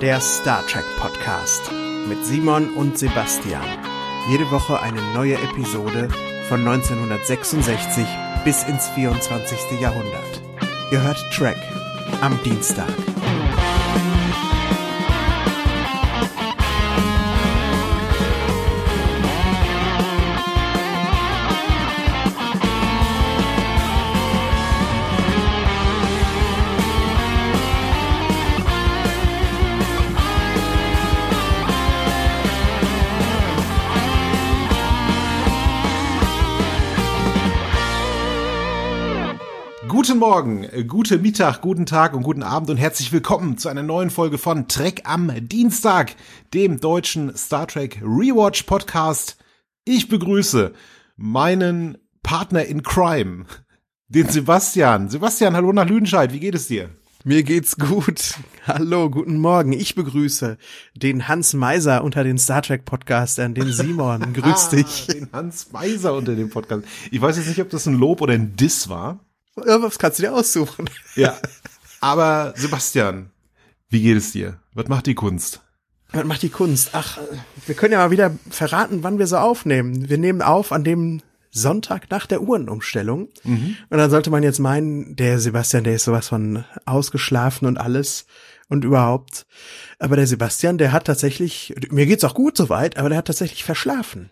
der Star Trek Podcast mit Simon und Sebastian. Jede Woche eine neue Episode von 1966 bis ins 24. Jahrhundert. Ihr hört Trek am Dienstag. Guten Morgen, guten Mittag, guten Tag und guten Abend und herzlich willkommen zu einer neuen Folge von Trek am Dienstag, dem deutschen Star Trek Rewatch Podcast. Ich begrüße meinen Partner in Crime, den Sebastian. Sebastian, hallo nach Lüdenscheid, wie geht es dir? Mir geht's gut. Hallo, guten Morgen. Ich begrüße den Hans Meiser unter den Star Trek Podcastern, den Simon. Grüß dich. Den Hans Meiser unter dem Podcast. Ich weiß jetzt nicht, ob das ein Lob oder ein Diss war. Was kannst du dir aussuchen? Ja, aber Sebastian, wie geht es dir? Was macht die Kunst? Was macht die Kunst? Ach, wir können ja mal wieder verraten, wann wir so aufnehmen. Wir nehmen auf an dem Sonntag nach der Uhrenumstellung. Und dann sollte man jetzt meinen, der Sebastian, der ist sowas von ausgeschlafen und alles und überhaupt. Aber der Sebastian, der hat tatsächlich, mir geht's auch gut soweit, aber der hat tatsächlich verschlafen.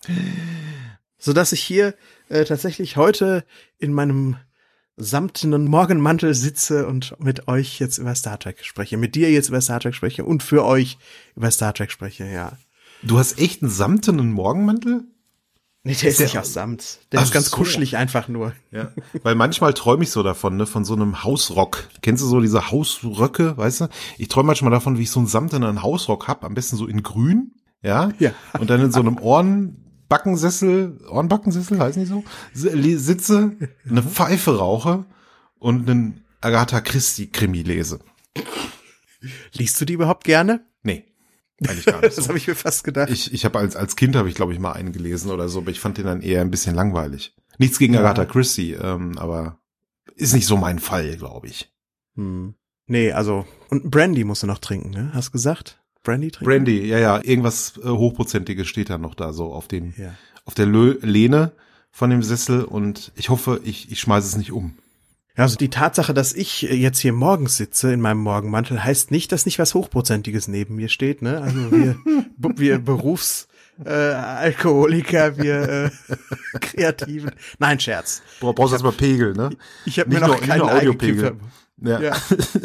Sodass ich hier tatsächlich heute in meinem samtenen Morgenmantel sitze und mit euch jetzt über Star Trek spreche, mit dir jetzt über Star Trek spreche und für euch über Star Trek spreche, ja. Du hast echt einen samtenen Morgenmantel? Nee, der ist nicht aus Samt. Der ist ganz kuschelig einfach nur. Ja, weil manchmal träume ich so davon, ne, von so einem Hausrock. Kennst du so diese Hausröcke, weißt du? Ich träume manchmal davon, wie ich so einen samtenen Hausrock hab, am besten so in grün, ja? Ja. Und dann in so einem Ohrenbackensessel heißen die so, sitze, eine Pfeife rauche und einen Agatha Christie Krimi lese. Liest du die überhaupt gerne? Nee, eigentlich gar nicht so. Das habe ich mir fast gedacht. Ich habe als Kind habe ich glaube ich mal einen gelesen oder so, aber ich fand den dann eher ein bisschen langweilig. Nichts gegen Agatha Christie, aber ist nicht so mein Fall, glaube ich. Nee, also und Brandy musst du noch trinken, ne? Hast gesagt? Brandy trinken? Brandy, ja, irgendwas Hochprozentiges steht dann noch da so auf der Lehne von dem Sessel und ich hoffe, ich schmeiße es nicht um. Ja, also die Tatsache, dass ich jetzt hier morgens sitze in meinem Morgenmantel, heißt nicht, dass nicht was Hochprozentiges neben mir steht, ne? Also wir Berufsalkoholiker, wir Kreativen. Nein, Scherz. Brauchst erstmal Pegel, ne? Ich habe mir noch keinen Audiopegel. Ja.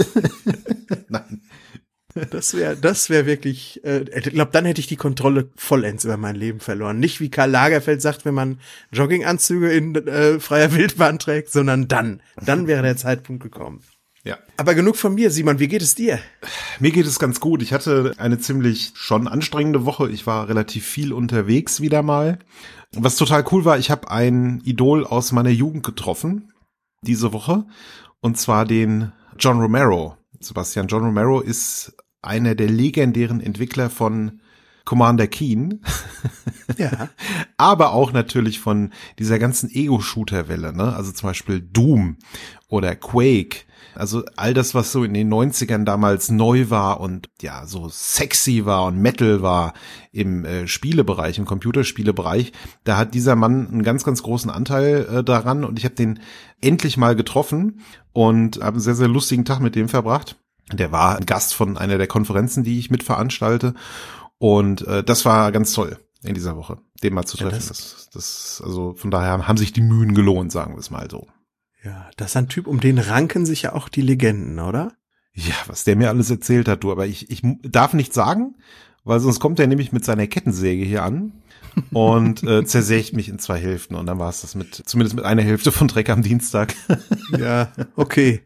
Nein. Das wäre wirklich, ich glaube, dann hätte ich die Kontrolle vollends über mein Leben verloren. Nicht wie Karl Lagerfeld sagt, wenn man Jogginganzüge in freier Wildbahn trägt, sondern dann wäre der Zeitpunkt gekommen. Ja. Aber genug von mir, Simon, wie geht es dir? Mir geht es ganz gut. Ich hatte eine ziemlich schon anstrengende Woche. Ich war relativ viel unterwegs wieder mal. Was total cool war, ich habe ein Idol aus meiner Jugend getroffen diese Woche und zwar den John Romero. Sebastian, John Romero ist einer der legendären Entwickler von Commander Keen. Ja. Aber auch natürlich von dieser ganzen Ego-Shooter-Welle, ne? Also zum Beispiel Doom oder Quake. Also all das, was so in den 90ern damals neu war und ja, so sexy war und Metal war im Spielebereich, im Computerspielebereich, da hat dieser Mann einen ganz, ganz großen Anteil daran und ich habe den endlich mal getroffen und habe einen sehr, sehr lustigen Tag mit dem verbracht. Der war ein Gast von einer der Konferenzen, die ich mitveranstalte und das war ganz toll in dieser Woche, den mal zu treffen. Ja, das also von daher haben sich die Mühen gelohnt, sagen wir es mal so. Ja, das ist ein Typ, um den ranken sich ja auch die Legenden, oder? Ja, was der mir alles erzählt hat, du, aber ich darf nicht sagen, weil sonst kommt er nämlich mit seiner Kettensäge hier an und zersägt mich in 2 Hälften und dann war es das zumindest mit einer Hälfte von Trek am Dienstag. Ja, okay.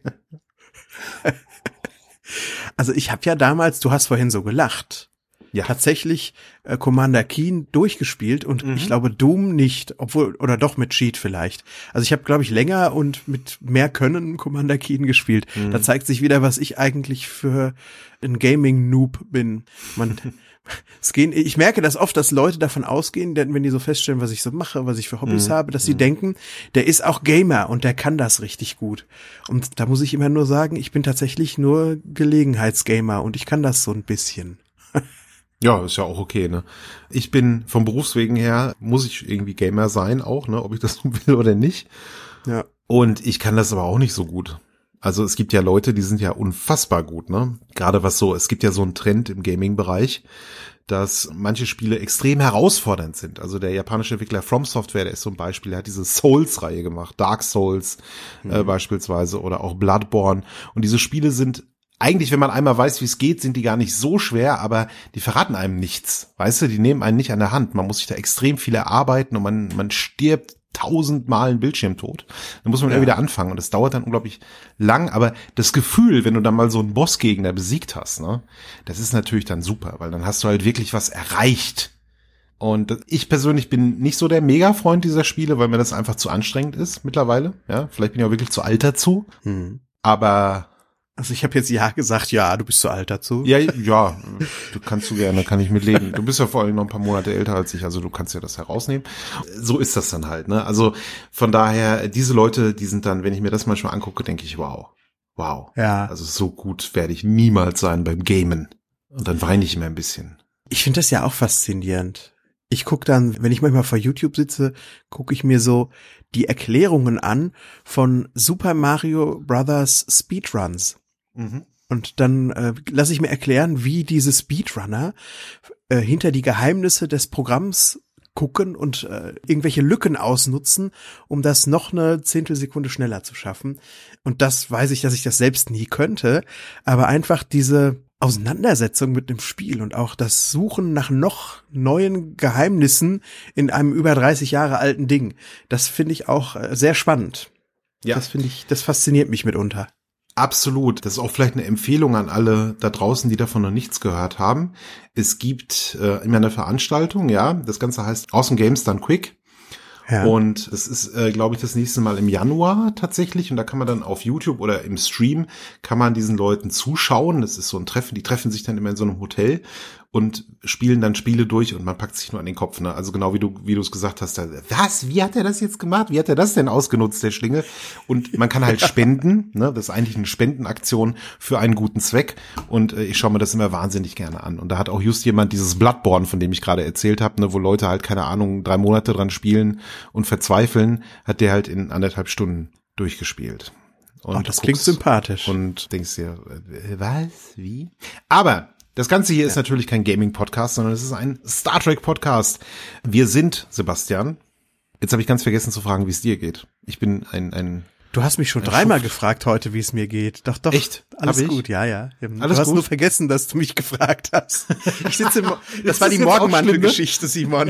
Also ich habe ja damals, du hast vorhin so gelacht, tatsächlich Commander Keen durchgespielt und ich glaube Doom nicht, obwohl, oder doch mit Cheat vielleicht. Also ich habe, glaube ich, länger und mit mehr Können Commander Keen gespielt. Da zeigt sich wieder, was ich eigentlich für ein Gaming-Noob bin. Man Ich merke das oft, dass Leute davon ausgehen, denn wenn die so feststellen, was ich so mache, was ich für Hobbys habe, dass sie denken, der ist auch Gamer und der kann das richtig gut. Und da muss ich immer nur sagen, ich bin tatsächlich nur Gelegenheitsgamer und ich kann das so ein bisschen. Ja, ist ja auch okay, ne? Ich bin vom Berufswegen her, muss ich irgendwie Gamer sein auch, ne? Ob ich das tun will oder nicht. Ja. Und ich kann das aber auch nicht so gut. Also es gibt ja Leute, die sind ja unfassbar gut, ne? Gerade es gibt ja so einen Trend im Gaming-Bereich, dass manche Spiele extrem herausfordernd sind. Also der japanische Entwickler From Software, der ist so ein Beispiel, der hat diese Souls-Reihe gemacht, Dark Souls beispielsweise oder auch Bloodborne. Und diese Spiele sind eigentlich, wenn man einmal weiß, wie es geht, sind die gar nicht so schwer, aber die verraten einem nichts. Weißt du, die nehmen einen nicht an der Hand. Man muss sich da extrem viel erarbeiten und man stirbt 1000-mal einen Bildschirmtod. Dann muss man immer wieder anfangen und das dauert dann unglaublich lang, aber das Gefühl, wenn du dann mal so einen Bossgegner besiegt hast, ne, das ist natürlich dann super, weil dann hast du halt wirklich was erreicht. Und ich persönlich bin nicht so der Mega-Freund dieser Spiele, weil mir das einfach zu anstrengend ist mittlerweile. Ja, vielleicht bin ich auch wirklich zu alt dazu. Aber also ich habe jetzt ja gesagt, ja, du bist zu alt dazu. Ja, du kannst du gerne, kann ich mit leben. Du bist ja vor allem noch ein paar Monate älter als ich, also du kannst ja das herausnehmen. So ist das dann halt, ne? Also von daher, diese Leute, die sind dann, wenn ich mir das manchmal angucke, denke ich, wow. Ja. Also so gut werde ich niemals sein beim Gamen. Und dann weine ich immer ein bisschen. Ich finde das ja auch faszinierend. Ich gucke dann, wenn ich manchmal vor YouTube sitze, gucke ich mir so die Erklärungen an von Super Mario Brothers Speedruns. Und dann lasse ich mir erklären, wie diese Speedrunner hinter die Geheimnisse des Programms gucken und irgendwelche Lücken ausnutzen, um das noch eine Zehntelsekunde schneller zu schaffen. Und das weiß ich, dass ich das selbst nie könnte, aber einfach diese Auseinandersetzung mit dem Spiel und auch das Suchen nach noch neuen Geheimnissen in einem über 30 Jahre alten Ding, das finde ich auch sehr spannend. Ja. Das fasziniert mich mitunter. Absolut. Das ist auch vielleicht eine Empfehlung an alle da draußen, die davon noch nichts gehört haben. Es gibt immer eine Veranstaltung, ja. Das Ganze heißt Awesome Games Done Quick. Ja. Und es ist, glaube ich, das nächste Mal im Januar tatsächlich. Und da kann man dann auf YouTube oder im Stream kann man diesen Leuten zuschauen. Das ist so ein Treffen. Die treffen sich dann immer in so einem Hotel und spielen dann Spiele durch und man packt sich nur an den Kopf, ne? Also genau wie du es gesagt hast, was? Wie hat er das jetzt gemacht? Wie hat er das denn ausgenutzt, der Schlingel? Und man kann halt spenden, ne? Das ist eigentlich eine Spendenaktion für einen guten Zweck und ich schaue mir das immer wahnsinnig gerne an. Und da hat auch just jemand dieses Bloodborne, von dem ich gerade erzählt habe, ne, wo Leute halt, keine Ahnung, 3 Monate dran spielen und verzweifeln, hat der halt in 1,5 Stunden durchgespielt. Und das klingt sympathisch. Und denkst dir, was? Wie? Aber das Ganze hier ist natürlich kein Gaming-Podcast, sondern es ist ein Star Trek-Podcast. Wir sind, Sebastian, jetzt habe ich ganz vergessen zu fragen, wie es dir geht. Ich bin ein Du hast mich schon dreimal gefragt heute, wie es mir geht. Doch. Echt? Alles gut, ja. Du Alles hast gut? nur vergessen, dass du mich gefragt hast. Das war die Morgenmantel-Geschichte, Simon.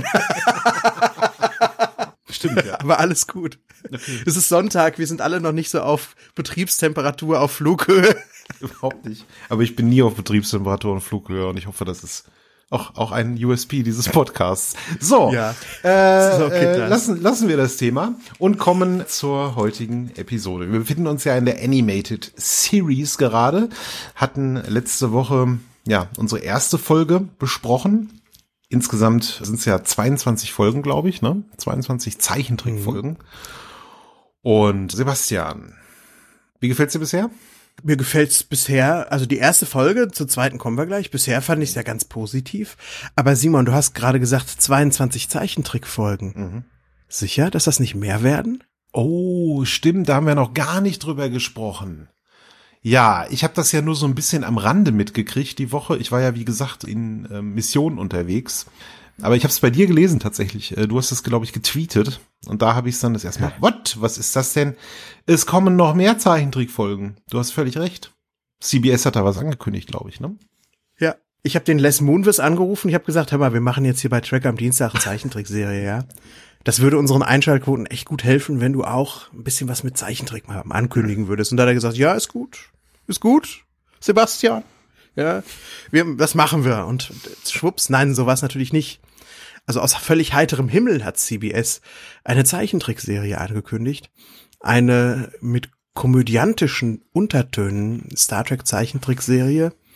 Stimmt, ja. Aber alles gut. Okay. Es ist Sonntag, wir sind alle noch nicht so auf Betriebstemperatur, auf Flughöhe. Überhaupt nicht. Aber ich bin nie auf Betriebstemperatur und Flughöhe und ich hoffe, das ist auch ein USP dieses Podcasts. So, ja. Lassen wir das Thema und kommen zur heutigen Episode. Wir befinden uns ja in der Animated Series gerade, hatten letzte Woche ja unsere erste Folge besprochen. Insgesamt sind es ja 22 Folgen, glaube ich, ne? 22 Zeichentrickfolgen. Und Sebastian, wie gefällt's dir bisher? Mir gefällt's bisher, also die erste Folge, zur zweiten kommen wir gleich. Bisher fand ich es ja ganz positiv. Aber Simon, du hast gerade gesagt, 22 Zeichentrickfolgen. Sicher, dass das nicht mehr werden? Oh, stimmt, da haben wir noch gar nicht drüber gesprochen. Ja, ich habe das ja nur so ein bisschen am Rande mitgekriegt die Woche. Ich war ja, wie gesagt, in Mission unterwegs. Aber ich habe es bei dir gelesen tatsächlich. Du hast es, glaube ich, getweetet. Und da habe ich es dann das erste Mal, was ist das denn? Es kommen noch mehr Zeichentrickfolgen. Du hast völlig recht. CBS hat da was angekündigt, glaube ich, ne? Ja, ich habe den Les Moonves angerufen. Ich habe gesagt, hör mal, wir machen jetzt hier bei Track am Dienstag eine Zeichentrickserie, ja? Das würde unseren Einschaltquoten echt gut helfen, wenn du auch ein bisschen was mit Zeichentrick mal ankündigen würdest. Und da hat er gesagt, ja, ist gut, Sebastian. Ja, das machen wir. Und schwupps, nein, sowas natürlich nicht. Also aus völlig heiterem Himmel hat CBS eine Zeichentrickserie angekündigt. Eine mit komödiantischen Untertönen Star Trek Zeichentrickserie,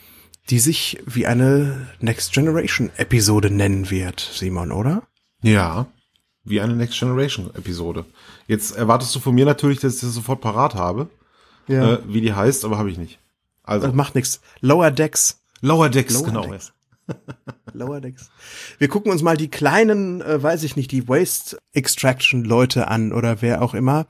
die sich wie eine Next Generation Episode nennen wird, Simon, oder? Ja, wie eine Next Generation Episode. Jetzt erwartest du von mir natürlich, dass ich das sofort parat habe, wie die heißt, aber habe ich nicht. Also das macht nichts. Lower Decks. Lower Decks, genau. Decks. Lower Decks. Wir gucken uns mal die kleinen, weiß ich nicht, die Waste Extraction Leute an oder wer auch immer.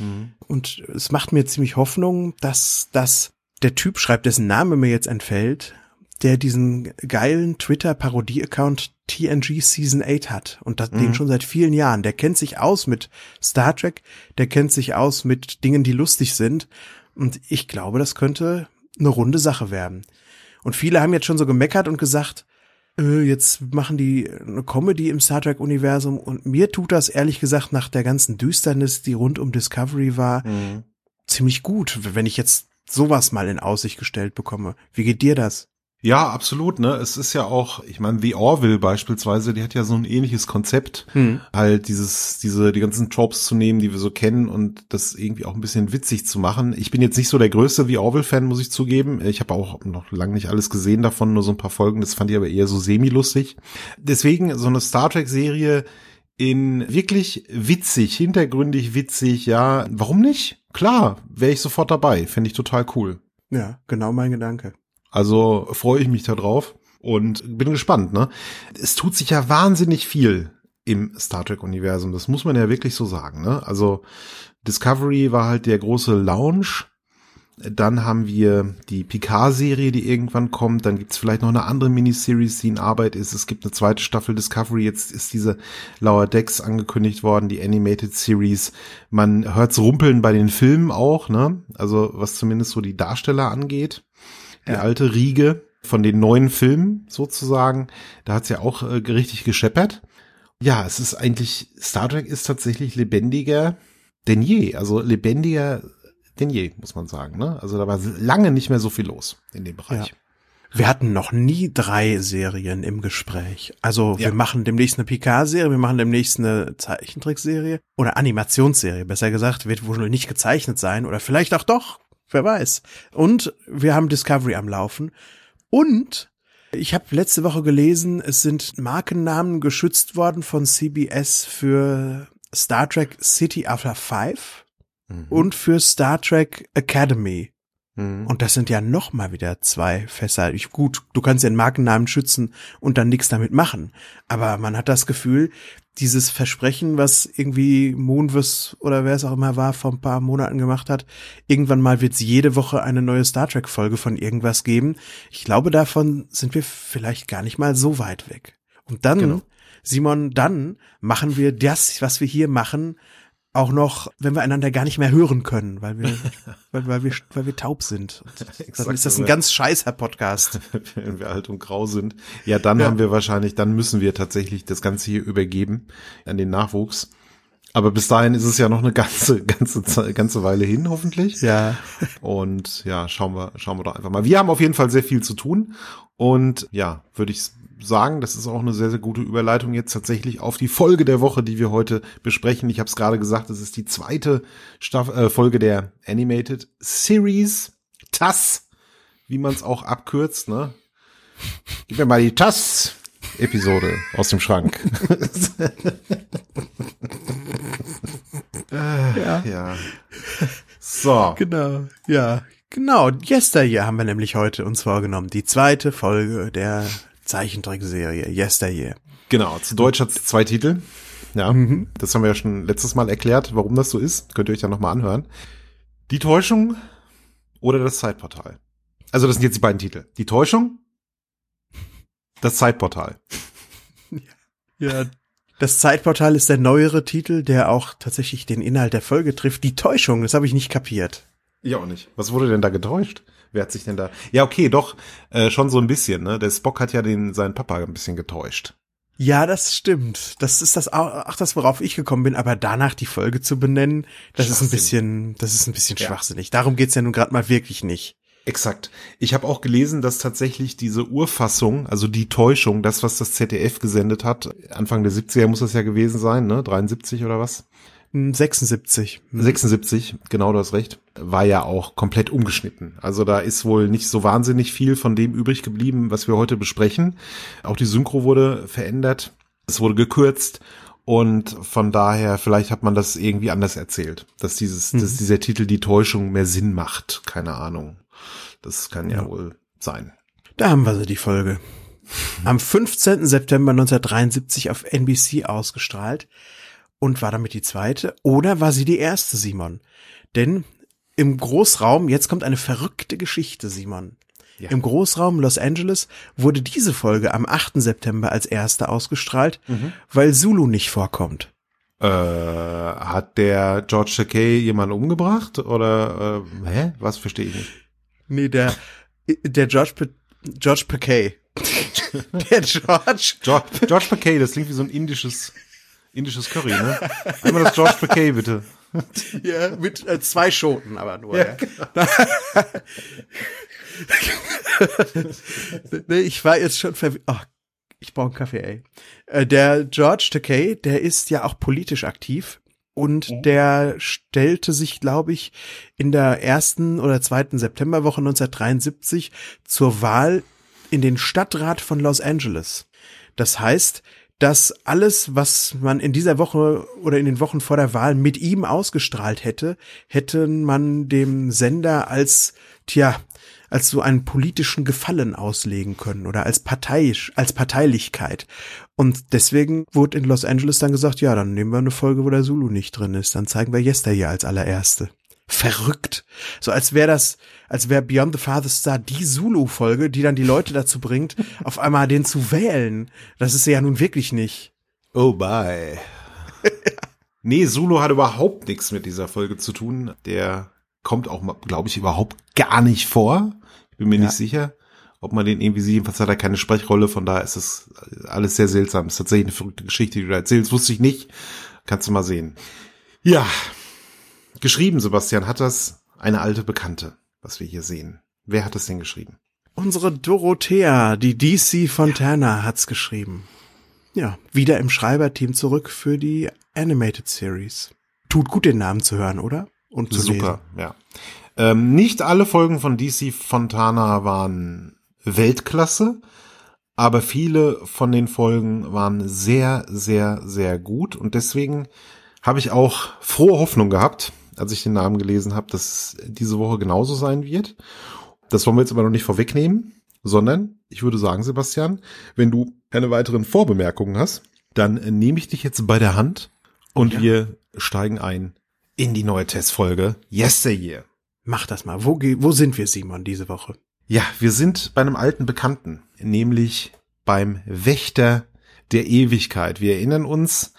Und es macht mir ziemlich Hoffnung, dass das der Typ schreibt, dessen Name mir jetzt entfällt, der diesen geilen Twitter-Parodie-Account TNG Season 8 hat und den schon seit vielen Jahren. Der kennt sich aus mit Star Trek, der kennt sich aus mit Dingen, die lustig sind. Und ich glaube, das könnte eine runde Sache werden. Und viele haben jetzt schon so gemeckert und gesagt, jetzt machen die eine Comedy im Star Trek-Universum. Und mir tut das ehrlich gesagt nach der ganzen Düsternis, die rund um Discovery war, ziemlich gut, wenn ich jetzt sowas mal in Aussicht gestellt bekomme. Wie geht dir das? Ja, absolut, ne? Es ist ja auch, ich meine, The Orville beispielsweise, die hat ja so ein ähnliches Konzept, halt die ganzen Tropes zu nehmen, die wir so kennen und das irgendwie auch ein bisschen witzig zu machen. Ich bin jetzt nicht so der größte The Orville-Fan, muss ich zugeben. Ich habe auch noch lange nicht alles gesehen davon, nur so ein paar Folgen, das fand ich aber eher so semi-lustig. Deswegen so eine Star Trek-Serie in wirklich witzig, hintergründig witzig, ja, warum nicht? Klar, wäre ich sofort dabei, fände ich total cool. Ja, genau mein Gedanke. Also freue ich mich da drauf und bin gespannt, ne? Es tut sich ja wahnsinnig viel im Star Trek-Universum, das muss man ja wirklich so sagen, ne? Also Discovery war halt der große Launch, dann haben wir die Picard-Serie, die irgendwann kommt, dann gibt's vielleicht noch eine andere Miniseries, die in Arbeit ist, es gibt eine zweite Staffel Discovery, jetzt ist diese Lower Decks angekündigt worden, die Animated Series, man hört's rumpeln bei den Filmen auch, ne? Also was zumindest so die Darsteller angeht. Die alte Riege von den neuen Filmen sozusagen, da hat's ja auch richtig gescheppert. Ja, es ist eigentlich, Star Trek ist tatsächlich lebendiger denn je, also lebendiger denn je, muss man sagen, ne? Also da war lange nicht mehr so viel los in dem Bereich. Ja. Wir hatten noch nie 3 Serien im Gespräch. Also wir machen demnächst eine Picard-Serie, wir machen demnächst eine Zeichentrickserie oder Animationsserie, besser gesagt, wird wohl nicht gezeichnet sein oder vielleicht auch doch. Wer weiß. Und wir haben Discovery am Laufen. Und ich habe letzte Woche gelesen, es sind Markennamen geschützt worden von CBS für Star Trek City After 5 und für Star Trek Academy. Und das sind ja noch mal wieder 2 Fässer. Gut, du kannst den Markennamen schützen und dann nichts damit machen. Aber man hat das Gefühl, dieses Versprechen, was irgendwie Moonves oder wer es auch immer war, vor ein paar Monaten gemacht hat, irgendwann mal wird es jede Woche eine neue Star Trek-Folge von irgendwas geben. Ich glaube, davon sind wir vielleicht gar nicht mal so weit weg. Und dann, Simon, dann machen wir das, was wir hier machen, auch noch, wenn wir einander gar nicht mehr hören können, weil wir taub sind. Dann ist das ein ganz scheißer Podcast. Wenn wir alt und grau sind. Ja, dann haben wir wahrscheinlich, dann müssen wir tatsächlich das Ganze hier übergeben an den Nachwuchs. Aber bis dahin ist es ja noch eine ganze Weile hin, hoffentlich. Ja. Und ja, schauen wir doch einfach mal. Wir haben auf jeden Fall sehr viel zu tun. Und ja, würde ich sagen, das ist auch eine sehr, sehr gute Überleitung jetzt tatsächlich auf die Folge der Woche, die wir heute besprechen. Ich habe es gerade gesagt, es ist die zweite Folge der Animated Series, TAS, wie man es auch abkürzt, ne? Gib mir mal die TAS-Episode aus dem Schrank. Ja. So. Genau. Yesteryear haben wir nämlich heute uns vorgenommen. Die zweite Folge der Zeichentrickserie Yesteryear. Genau, zu Deutsch hat es 2 Titel. Ja, das haben wir ja schon letztes Mal erklärt, warum das so ist. Könnt ihr euch ja nochmal anhören. Die Täuschung oder das Zeitportal. Also das sind jetzt die beiden Titel. Die Täuschung, das Zeitportal. Ja, das Zeitportal ist der neuere Titel, der auch tatsächlich den Inhalt der Folge trifft. Die Täuschung, das habe ich nicht kapiert. Ich auch nicht. Was wurde denn da getäuscht? Wer hat sich denn da? Ja, okay, doch, schon so ein bisschen, ne? Der Spock hat ja seinen Papa ein bisschen getäuscht. Ja, das stimmt. Das ist das, worauf ich gekommen bin, aber danach die Folge zu benennen, das ist ein bisschen schwachsinnig. Darum geht's ja nun gerade mal wirklich nicht. Exakt. Ich habe auch gelesen, dass tatsächlich diese Urfassung, also die Täuschung, das, was das ZDF gesendet hat, Anfang der 70er muss das ja gewesen sein, ne? 73 oder was? 76. 76, genau, du hast recht, war ja auch komplett umgeschnitten. Also da ist wohl nicht so wahnsinnig viel von dem übrig geblieben, was wir heute besprechen. Auch die Synchro wurde verändert, es wurde gekürzt und von daher, vielleicht hat man das irgendwie anders erzählt, dass dieser Titel Die Täuschung mehr Sinn macht. Keine Ahnung. Das kann ja wohl sein. Da haben wir sie, die Folge. Am 15. September 1973 auf NBC ausgestrahlt und war damit die zweite oder war sie die erste, Simon? Denn im Großraum, jetzt kommt eine verrückte Geschichte, Simon. Ja. Im Großraum Los Angeles wurde diese Folge am 8. September als erste ausgestrahlt, weil Zulu nicht vorkommt. Hat der George Takei jemanden umgebracht oder was verstehe ich nicht? Nee, der George Takei. Der George Takei, das klingt wie so ein indisches Curry, ne? Einmal das George Takei, bitte. Ja, mit 2 Schoten, aber nur. Ja. Nee, ich war jetzt schon ich brauche einen Kaffee, ey. Der George Takei, der ist ja auch politisch aktiv und der stellte sich, glaube ich, in der 1. oder 2. Septemberwoche 1973 zur Wahl in den Stadtrat von Los Angeles. Das heißt, dass alles, was man in dieser Woche oder in den Wochen vor der Wahl mit ihm ausgestrahlt hätte man dem Sender als so einen politischen Gefallen auslegen können oder als Parteilichkeit. Und deswegen wurde in Los Angeles dann gesagt, ja, dann nehmen wir eine Folge, wo der Zulu nicht drin ist. Dann zeigen wir Yesteryear als allererste. Verrückt. So als wäre Beyond the Farthest Star die Zulu-Folge, die dann die Leute dazu bringt, auf einmal den zu wählen. Das ist ja nun wirklich nicht. Oh, bye. Nee, Zulu hat überhaupt nichts mit dieser Folge zu tun. Der kommt auch, glaube ich, überhaupt gar nicht vor. Ich bin mir nicht sicher, ob man den irgendwie sieht. Jedenfalls hat er keine Sprechrolle, von daher ist das alles sehr seltsam. Das ist tatsächlich eine verrückte Geschichte, die du da erzählst. Wusste ich nicht. Kannst du mal sehen. Ja. Geschrieben, Sebastian, hat das eine alte Bekannte, was wir hier sehen. Wer hat das denn geschrieben? Unsere Dorothea, die DC Fontana, hat's geschrieben. Ja, wieder im Schreiberteam zurück für die Animated Series. Tut gut, den Namen zu hören, oder? Und zu Super, lesen. Ja. Nicht alle Folgen von DC Fontana waren Weltklasse, aber viele von den Folgen waren sehr, sehr, sehr gut und deswegen habe ich auch frohe Hoffnung gehabt, als ich den Namen gelesen habe, dass es diese Woche genauso sein wird. Das wollen wir jetzt aber noch nicht vorwegnehmen, sondern ich würde sagen, Sebastian, wenn du keine weiteren Vorbemerkungen hast, dann nehme ich dich jetzt bei der Hand und wir steigen ein in die neue Testfolge Yesteryear. Mach das mal. Wo sind wir, Simon, diese Woche? Ja, wir sind bei einem alten Bekannten, nämlich beim Wächter der Ewigkeit. Wir erinnern uns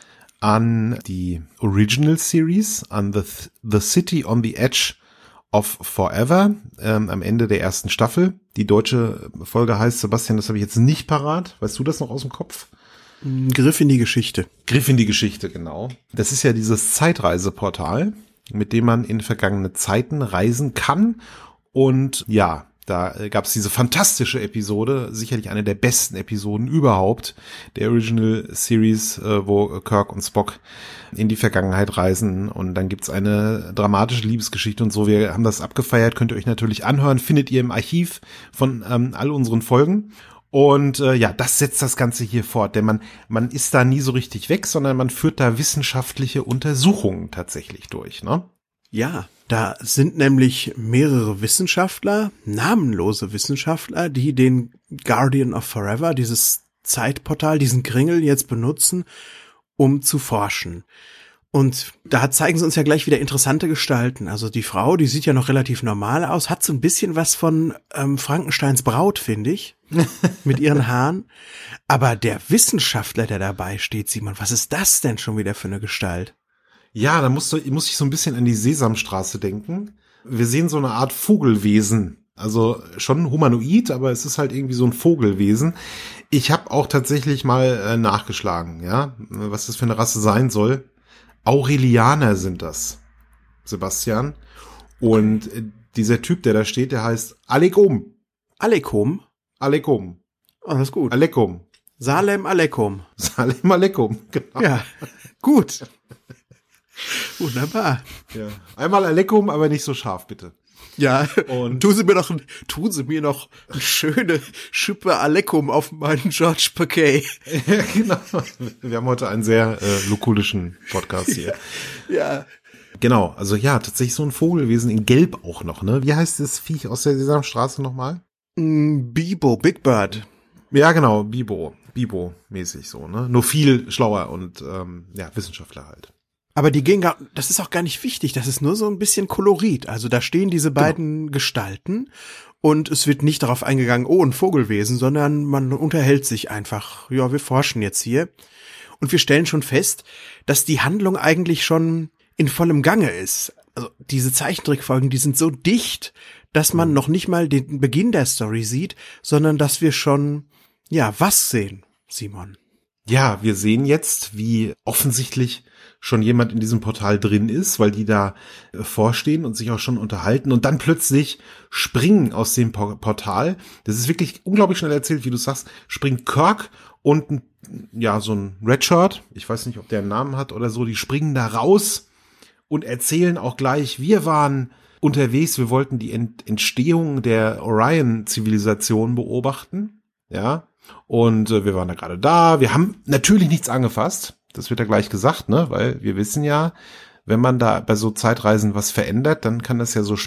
an die Original Series, an The City on the Edge of Forever, am Ende der ersten Staffel. Die deutsche Folge heißt, Sebastian, das habe ich jetzt nicht parat. Weißt du das noch aus dem Kopf? Griff in die Geschichte. Griff in die Geschichte, genau. Das ist ja dieses Zeitreiseportal, mit dem man in vergangene Zeiten reisen kann. Und ja, da gab es diese fantastische Episode, sicherlich eine der besten Episoden überhaupt, der Original Series, wo Kirk und Spock in die Vergangenheit reisen. Und dann gibt's eine dramatische Liebesgeschichte und so. Wir haben das abgefeiert, könnt ihr euch natürlich anhören, findet ihr im Archiv von all unseren Folgen. Und das setzt das Ganze hier fort, denn man ist da nie so richtig weg, sondern man führt da wissenschaftliche Untersuchungen tatsächlich durch, ne? Ja, da sind nämlich mehrere Wissenschaftler, namenlose Wissenschaftler, die den Guardian of Forever, dieses Zeitportal, diesen Kringel jetzt benutzen, um zu forschen. Und da zeigen sie uns ja gleich wieder interessante Gestalten. Also die Frau, die sieht ja noch relativ normal aus, hat so ein bisschen was von Frankensteins Braut, finde ich, mit ihren Haaren. Aber der Wissenschaftler, der dabei steht, Simon, was ist das denn schon wieder für eine Gestalt? Ja, da muss ich so ein bisschen an die Sesamstraße denken. Wir sehen so eine Art Vogelwesen. Also schon humanoid, aber es ist halt irgendwie so ein Vogelwesen. Ich habe auch tatsächlich mal nachgeschlagen, ja, was das für eine Rasse sein soll. Aurelianer sind das, Sebastian. Und dieser Typ, der da steht, der heißt Alekom. Alekom? Alekom. Oh, das ist gut. Alekom. Salem Alekom. Salem Alekom, genau. Ja, gut. Wunderbar. Ja. Einmal Aleckum, aber nicht so scharf, bitte. Ja, Und tun Sie mir noch eine schöne Schippe Aleckum auf meinen George Paquet. ja, genau. Wir haben heute einen sehr lukulischen Podcast hier. Ja. Genau, also ja, tatsächlich so ein Vogelwesen in Gelb auch noch, ne? Wie heißt das Viech aus der Sesamstraße nochmal? Bibo, Big Bird. Ja, genau, Bibo-mäßig so, ne? Nur viel schlauer und Wissenschaftler halt. Aber das ist auch gar nicht wichtig, das ist nur so ein bisschen Kolorit. Also da stehen diese beiden Gestalten und es wird nicht darauf eingegangen, oh, ein Vogelwesen, sondern man unterhält sich einfach, ja, wir forschen jetzt hier. Und wir stellen schon fest, dass die Handlung eigentlich schon in vollem Gange ist. Also diese Zeichentrickfolgen, die sind so dicht, dass man noch nicht mal den Beginn der Story sieht, sondern dass wir schon, ja, was sehen, Simon? Ja, wir sehen jetzt, wie offensichtlich schon jemand in diesem Portal drin ist, weil die da vorstehen und sich auch schon unterhalten und dann plötzlich springen aus dem Portal. Das ist wirklich unglaublich schnell erzählt, wie du sagst, springt Kirk und so ein Redshirt, ich weiß nicht, ob der einen Namen hat oder so, die springen da raus und erzählen auch gleich, wir waren unterwegs, wir wollten die Entstehung der Orion-Zivilisation beobachten, ja, und wir waren da gerade da, wir haben natürlich nichts angefasst, das wird ja gleich gesagt, ne, weil wir wissen wenn man da bei so Zeitreisen was verändert, dann kann das ja so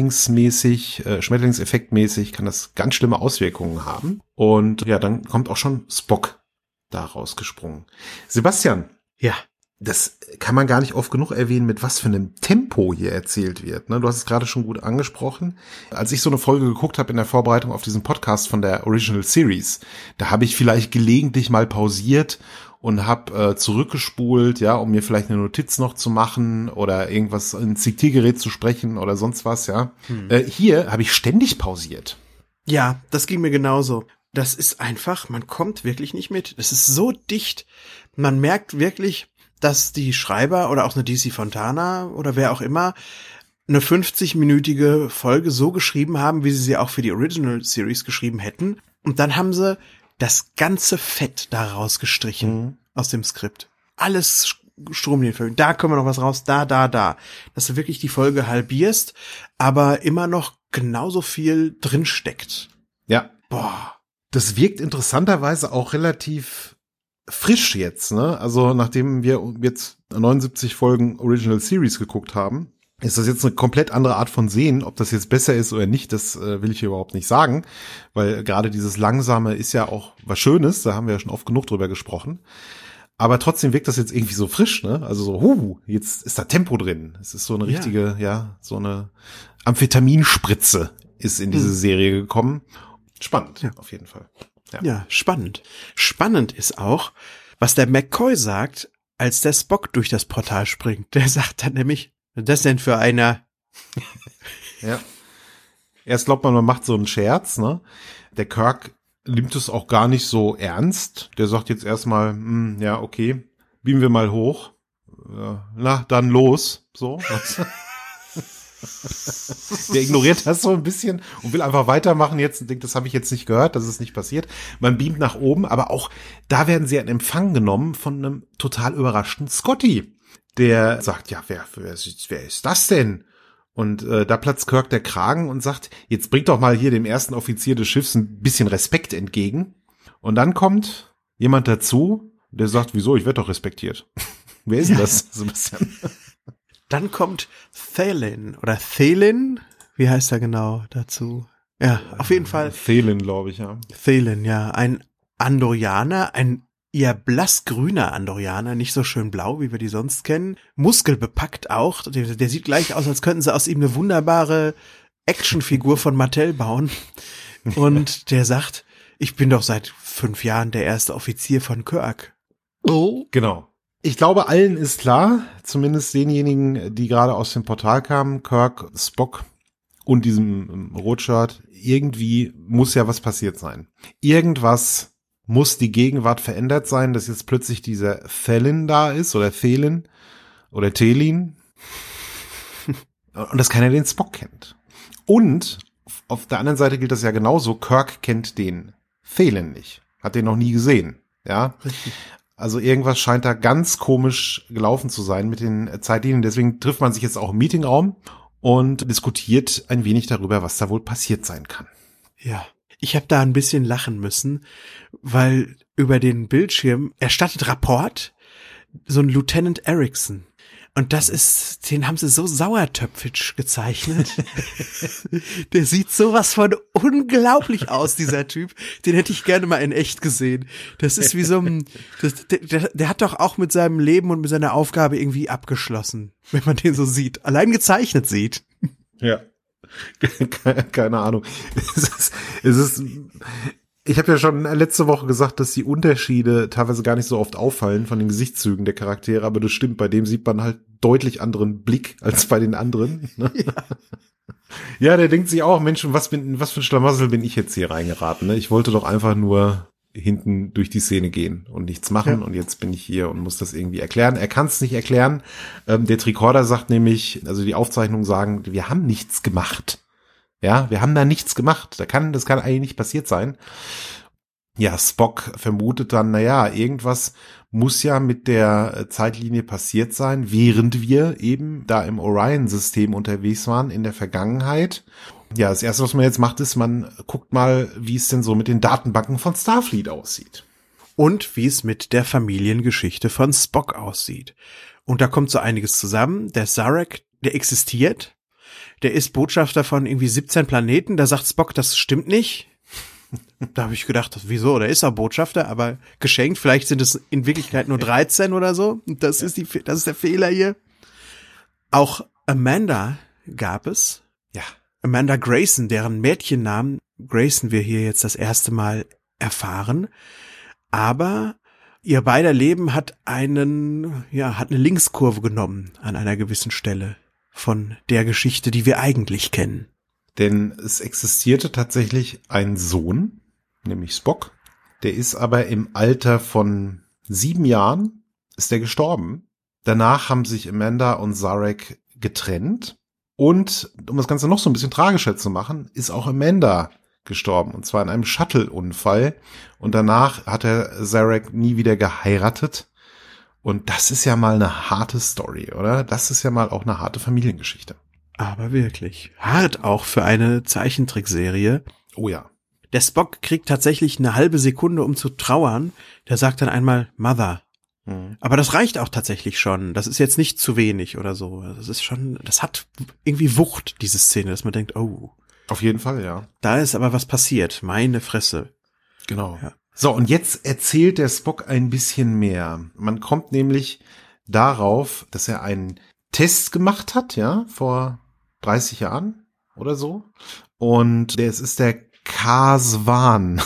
Schmetterlingseffektmäßig, kann das ganz schlimme Auswirkungen haben. Und ja, dann kommt auch schon Spock da rausgesprungen. Sebastian. Ja. Das kann man gar nicht oft genug erwähnen, mit was für einem Tempo hier erzählt wird. Ne? Du hast es gerade schon gut angesprochen. Als ich so eine Folge geguckt habe in der Vorbereitung auf diesen Podcast von der Original Series, da habe ich vielleicht gelegentlich mal pausiert und habe zurückgespult, ja, um mir vielleicht eine Notiz noch zu machen oder irgendwas ins Diktiergerät zu sprechen oder sonst was, ja. Hier habe ich ständig pausiert. Ja, das ging mir genauso. Das ist einfach, man kommt wirklich nicht mit. Das ist so dicht. Man merkt wirklich, dass die Schreiber oder auch eine DC Fontana oder wer auch immer eine 50-minütige Folge so geschrieben haben, wie sie auch für die Original Series geschrieben hätten. Und dann haben sie das ganze Fett da rausgestrichen aus dem Skript. Alles Stromlinienfolgen. Da können wir noch was raus, da. Dass du wirklich die Folge halbierst, aber immer noch genauso viel drin steckt. Ja. Boah. Das wirkt interessanterweise auch relativ frisch jetzt, ne? Also nachdem wir jetzt 79 Folgen Original Series geguckt haben, ist das jetzt eine komplett andere Art von Sehen. Ob das jetzt besser ist oder nicht, das will ich hier überhaupt nicht sagen, weil gerade dieses Langsame ist ja auch was Schönes, da haben wir ja schon oft genug drüber gesprochen. Aber trotzdem wirkt das jetzt irgendwie so frisch, ne? Also so, jetzt ist da Tempo drin. Es ist so eine richtige, so eine Amphetaminspritze ist in diese Serie gekommen. Spannend, auf jeden Fall. Ja, spannend. Spannend ist auch, was der McCoy sagt, als der Spock durch das Portal springt. Der sagt dann nämlich, was ist das denn für einer? Ja. Erst glaubt man macht so einen Scherz, ne? Der Kirk nimmt es auch gar nicht so ernst. Der sagt jetzt erstmal, ja, okay, beamen wir mal hoch. Na, dann los. So. Der ignoriert das so ein bisschen und will einfach weitermachen jetzt und denkt, das habe ich jetzt nicht gehört, das ist nicht passiert. Man beamt nach oben, aber auch da werden sie in Empfang genommen von einem total überraschten Scotty, der sagt, ja, wer ist das denn? Und da platzt Kirk der Kragen und sagt, jetzt bringt doch mal hier dem ersten Offizier des Schiffs ein bisschen Respekt entgegen. Und dann kommt jemand dazu, der sagt, wieso, ich werde doch respektiert. Wer ist denn das, Sebastian? Dann kommt Thelin, wie heißt er genau dazu? Ja, auf jeden Fall. Thelin, glaube ich, ja. Thelin, ja, ein Andorianer, ein eher blassgrüner Andorianer, nicht so schön blau, wie wir die sonst kennen. Muskelbepackt auch, der sieht gleich aus, als könnten sie aus ihm eine wunderbare Actionfigur von Mattel bauen. Und der sagt, ich bin doch seit 5 Jahren der erste Offizier von Kirk. Oh. Genau. Ich glaube, allen ist klar, zumindest denjenigen, die gerade aus dem Portal kamen, Kirk, Spock und diesem Rotshirt, irgendwie muss ja was passiert sein. Irgendwas muss die Gegenwart verändert sein, dass jetzt plötzlich dieser Thelin da ist oder Thelin oder Thelin und dass keiner den Spock kennt. Und auf der anderen Seite gilt das ja genauso, Kirk kennt den Thelin nicht, hat den noch nie gesehen, ja. Richtig. Also irgendwas scheint da ganz komisch gelaufen zu sein mit den Zeitlinien. Deswegen trifft man sich jetzt auch im Meetingraum und diskutiert ein wenig darüber, was da wohl passiert sein kann. Ja, ich habe da ein bisschen lachen müssen, weil über den Bildschirm erstattet Rapport so ein Lieutenant Erickson. Und den haben sie so sauertöpfisch gezeichnet. Der sieht sowas von unglaublich aus, dieser Typ. Den hätte ich gerne mal in echt gesehen. Das ist wie so ein, der hat doch auch mit seinem Leben und mit seiner Aufgabe irgendwie abgeschlossen, wenn man den so sieht. Allein gezeichnet sieht. Ja. Keine Ahnung. Ich habe ja schon letzte Woche gesagt, dass die Unterschiede teilweise gar nicht so oft auffallen von den Gesichtszügen der Charaktere, aber das stimmt, bei dem sieht man halt deutlich anderen Blick als bei den anderen. Ne? Ja, der denkt sich auch, Mensch, was für ein Schlamassel bin ich jetzt hier reingeraten? Ne? Ich wollte doch einfach nur hinten durch die Szene gehen und nichts machen und jetzt bin ich hier und muss das irgendwie erklären. Er kann es nicht erklären. Der Tricorder sagt nämlich, also die Aufzeichnungen sagen, wir haben nichts gemacht. Ja, wir haben da nichts gemacht. Das kann eigentlich nicht passiert sein. Ja, Spock vermutet dann, irgendwas muss ja mit der Zeitlinie passiert sein, während wir eben da im Orion-System unterwegs waren in der Vergangenheit. Ja, das Erste, was man jetzt macht, ist, man guckt mal, wie es denn so mit den Datenbanken von Starfleet aussieht. Und wie es mit der Familiengeschichte von Spock aussieht. Und da kommt so einiges zusammen. Der Sarek, der existiert. Der ist Botschafter von irgendwie 17 Planeten. Da sagt Spock, das stimmt nicht. Da habe ich gedacht, wieso? Der ist auch Botschafter, aber geschenkt. Vielleicht sind es in Wirklichkeit nur 13 oder so. Das ist der Fehler hier. Auch Amanda gab es. Ja. Amanda Grayson, deren Mädchennamen Grayson wir hier jetzt das erste Mal erfahren. Aber ihr beider Leben hat eine Linkskurve genommen an einer gewissen Stelle von der Geschichte, die wir eigentlich kennen. Denn es existierte tatsächlich ein Sohn, nämlich Spock. Der ist aber im Alter von 7 Jahren, ist der gestorben. Danach haben sich Amanda und Sarek getrennt. Und um das Ganze noch so ein bisschen tragischer zu machen, ist auch Amanda gestorben. Und zwar in einem Shuttle-Unfall. Und danach hat der Sarek nie wieder geheiratet. Und das ist ja mal eine harte Story, oder? Das ist ja mal auch eine harte Familiengeschichte. Aber wirklich. Hart auch für eine Zeichentrickserie. Oh ja. Der Spock kriegt tatsächlich eine halbe Sekunde, um zu trauern. Der sagt dann einmal Mother. Mhm. Aber das reicht auch tatsächlich schon. Das ist jetzt nicht zu wenig oder so. Das hat irgendwie Wucht, diese Szene, dass man denkt, oh. Auf jeden Fall, ja. Da ist aber was passiert. Meine Fresse. Genau. Ja. So, und jetzt erzählt der Spock ein bisschen mehr. Man kommt nämlich darauf, dass er einen Test gemacht hat, ja, vor 30 Jahren oder so. Und es ist der Kaswan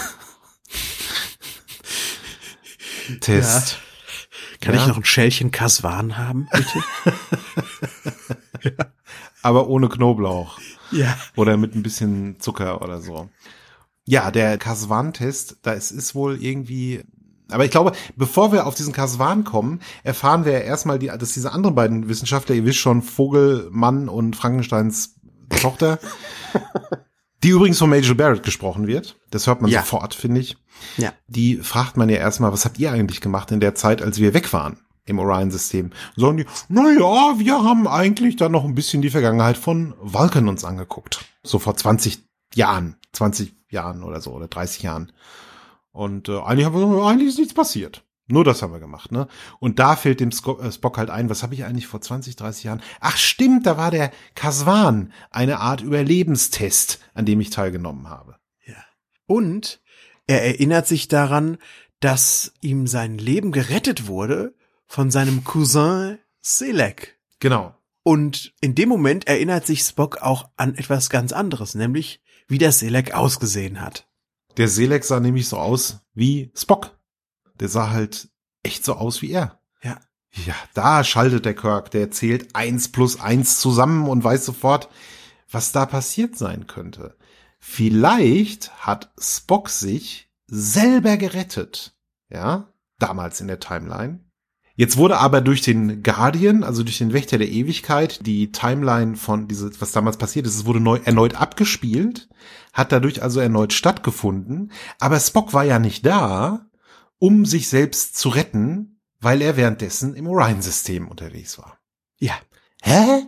Test. Ja. Kann ich noch ein Schälchen Kaswan haben, bitte? Ja. Aber ohne Knoblauch. Ja. Oder mit ein bisschen Zucker oder so. Ja, der Kaswan-Test, das ist wohl irgendwie, aber ich glaube, bevor wir auf diesen Kaswan kommen, erfahren wir ja erstmal, dass diese anderen beiden Wissenschaftler, ihr wisst schon, Vogelmann und Frankensteins Tochter, die übrigens von Majel Barrett gesprochen wird, das hört man sofort, finde ich. Ja. Die fragt man ja erstmal, was habt ihr eigentlich gemacht in der Zeit, als wir weg waren im Orion-System? Sagen die, wir haben eigentlich dann noch ein bisschen die Vergangenheit von Vulcan uns angeguckt. So vor 20 Jahren oder so, oder 30 Jahren. Und eigentlich ist nichts passiert. Nur das haben wir gemacht, ne? Und da fällt dem Spock halt ein, was habe ich eigentlich vor 20, 30 Jahren? Ach stimmt, da war der Kaswan, eine Art Überlebenstest, an dem ich teilgenommen habe. Ja. Und er erinnert sich daran, dass ihm sein Leben gerettet wurde von seinem Cousin Selek. Genau. Und in dem Moment erinnert sich Spock auch an etwas ganz anderes, nämlich wie der Selek ausgesehen hat. Der Selek sah nämlich so aus wie Spock. Der sah halt echt so aus wie er. Ja. Ja, da schaltet der Kirk. Der zählt 1 plus 1 zusammen und weiß sofort, was da passiert sein könnte. Vielleicht hat Spock sich selber gerettet. Ja, damals in der Timeline. Jetzt wurde aber durch den Guardian, also durch den Wächter der Ewigkeit, die Timeline von was damals passiert ist, es wurde erneut abgespielt, hat dadurch also erneut stattgefunden, aber Spock war ja nicht da um sich selbst zu retten, weil er währenddessen im Orion-System unterwegs war. Ja. Hä?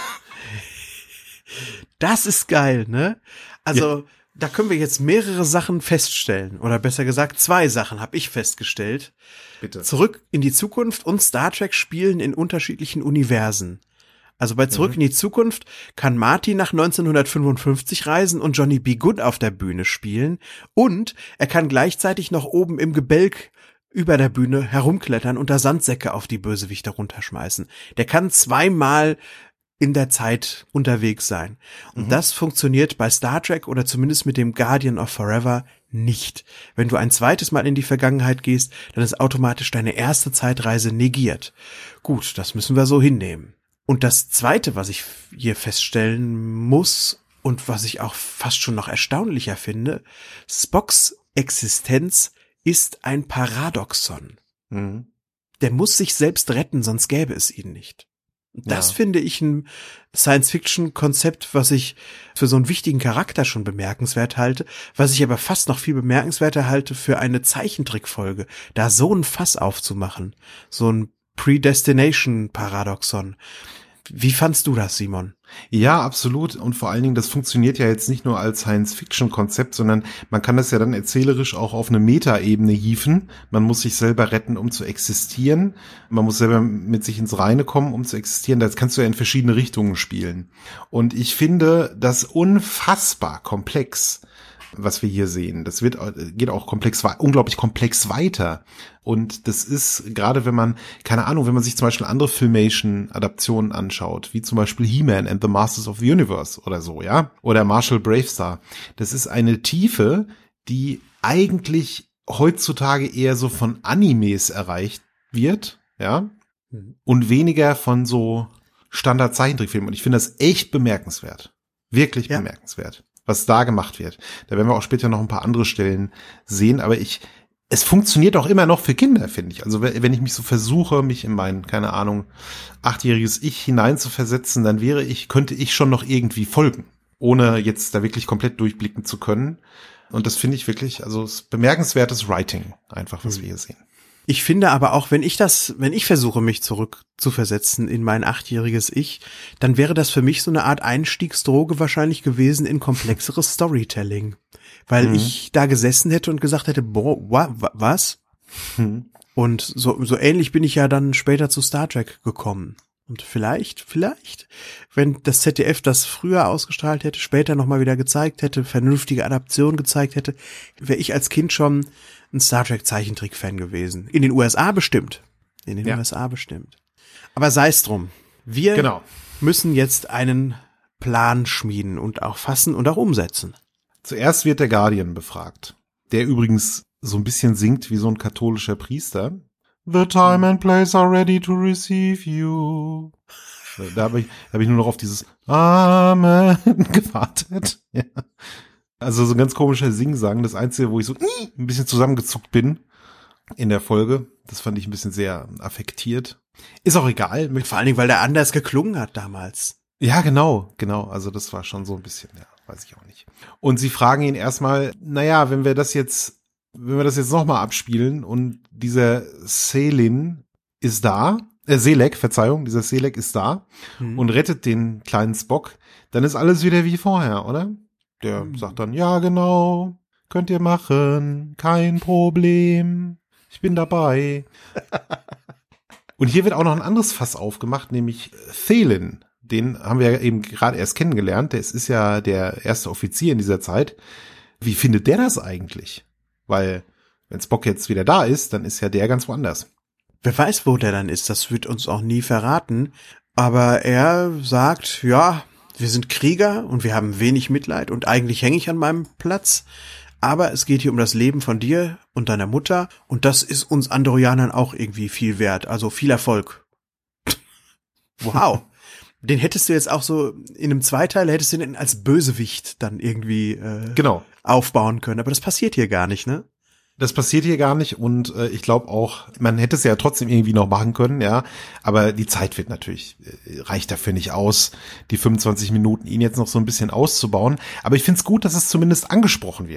Das ist geil, ne? Also, da können wir jetzt mehrere Sachen feststellen. Oder besser gesagt, 2 Sachen habe ich festgestellt. Bitte. Zurück in die Zukunft und Star Trek spielen in unterschiedlichen Universen. Also bei Zurück in die Zukunft kann Marty nach 1955 reisen und Johnny B. Goode auf der Bühne spielen. Und er kann gleichzeitig noch oben im Gebälk über der Bühne herumklettern und da Sandsäcke auf die Bösewichte runterschmeißen. Der kann 2-mal in der Zeit unterwegs sein. Und das funktioniert bei Star Trek oder zumindest mit dem Guardian of Forever nicht. Wenn du ein zweites Mal in die Vergangenheit gehst, dann ist automatisch deine erste Zeitreise negiert. Gut, das müssen wir so hinnehmen. Und das Zweite, was ich hier feststellen muss und was ich auch fast schon noch erstaunlicher finde, Spocks Existenz ist ein Paradoxon. Der muss sich selbst retten, sonst gäbe es ihn nicht. Das finde ich ein Science-Fiction-Konzept, was ich für so einen wichtigen Charakter schon bemerkenswert halte, was ich aber fast noch viel bemerkenswerter halte für eine Zeichentrickfolge, da so ein Fass aufzumachen, so ein Predestination-Paradoxon. Wie fandst du das, Simon? Ja, absolut. Und vor allen Dingen, das funktioniert ja jetzt nicht nur als Science-Fiction-Konzept, sondern man kann das ja dann erzählerisch auch auf eine Metaebene hieven. Man muss sich selber retten, um zu existieren. Man muss selber mit sich ins Reine kommen, um zu existieren. Das kannst du ja in verschiedene Richtungen spielen. Und ich finde das unfassbar komplex, was wir hier sehen. Das geht auch unglaublich komplex weiter. Und das ist, gerade wenn man, keine Ahnung, wenn man sich zum Beispiel andere Filmation-Adaptionen anschaut, wie zum Beispiel He-Man and the Masters of the Universe oder so, ja, oder Marshall Bravestar. Das ist eine Tiefe, die eigentlich heutzutage eher so von Animes erreicht wird, ja, und weniger von so Standard-Zeichentrickfilmen. Und ich finde das echt bemerkenswert. Wirklich bemerkenswert, was da gemacht wird. Da werden wir auch später noch ein paar andere Stellen sehen, aber es funktioniert auch immer noch für Kinder, finde ich. Also wenn ich mich so versuche, mich in mein, keine Ahnung, 8-jähriges Ich hineinzuversetzen, dann könnte ich schon noch irgendwie folgen, ohne jetzt da wirklich komplett durchblicken zu können. Und das finde ich wirklich, also es ist bemerkenswertes Writing, einfach, was wir hier sehen. Ich finde aber auch, wenn ich versuche, mich zurück zu versetzen in mein 8-jähriges Ich, dann wäre das für mich so eine Art Einstiegsdroge wahrscheinlich gewesen in komplexeres Storytelling. Weil ich da gesessen hätte und gesagt hätte, boah, was? Und so ähnlich bin ich ja dann später zu Star Trek gekommen. Und vielleicht, wenn das ZDF das früher ausgestrahlt hätte, später nochmal wieder gezeigt hätte, vernünftige Adaption gezeigt hätte, wäre ich als Kind schon ein Star Trek Zeichentrick-Fan gewesen. In den USA bestimmt. USA bestimmt. Aber sei es drum. Wir müssen jetzt einen Plan schmieden und auch fassen und auch umsetzen. Zuerst wird der Guardian befragt, der übrigens so ein bisschen singt wie so ein katholischer Priester. The time and place are ready to receive you. Da hab ich nur noch auf dieses Amen gewartet. Ja. Also so ein ganz komischer Singsang. Das Einzige, wo ich so ein bisschen zusammengezuckt bin in der Folge. Das fand ich ein bisschen sehr affektiert. Ist auch egal. Vor allen Dingen, weil der anders geklungen hat damals. Ja, genau. Also das war schon so ein bisschen, ja, weiß ich auch nicht. Und sie fragen ihn erstmal, naja, wenn wir das jetzt nochmal abspielen und dieser Selek ist da und rettet den kleinen Spock, dann ist alles wieder wie vorher, oder? Der sagt dann, ja, genau, könnt ihr machen, kein Problem, ich bin dabei. Und hier wird auch noch ein anderes Fass aufgemacht, nämlich Thelen. Den haben wir ja eben gerade erst kennengelernt. Der ist ja der erste Offizier in dieser Zeit. Wie findet der das eigentlich? Weil, wenn Spock jetzt wieder da ist, dann ist ja der ganz woanders. Wer weiß, wo der dann ist, das wird uns auch nie verraten. Aber er sagt, ja, wir sind Krieger und wir haben wenig Mitleid und eigentlich hänge ich an meinem Platz. Aber es geht hier um das Leben von dir und deiner Mutter und das ist uns Andorianern auch irgendwie viel wert. Also viel Erfolg. Wow. Den hättest du jetzt auch so in einem Zweiteiler, hättest du den als Bösewicht dann irgendwie aufbauen können. Aber das passiert hier gar nicht, ne? Das passiert hier gar nicht und ich glaube auch, man hätte es ja trotzdem irgendwie noch machen können, ja. Aber die Zeit wird natürlich, reicht dafür nicht aus, die 25 Minuten ihn jetzt noch so ein bisschen auszubauen. Aber ich finde es gut, dass es zumindest angesprochen wird.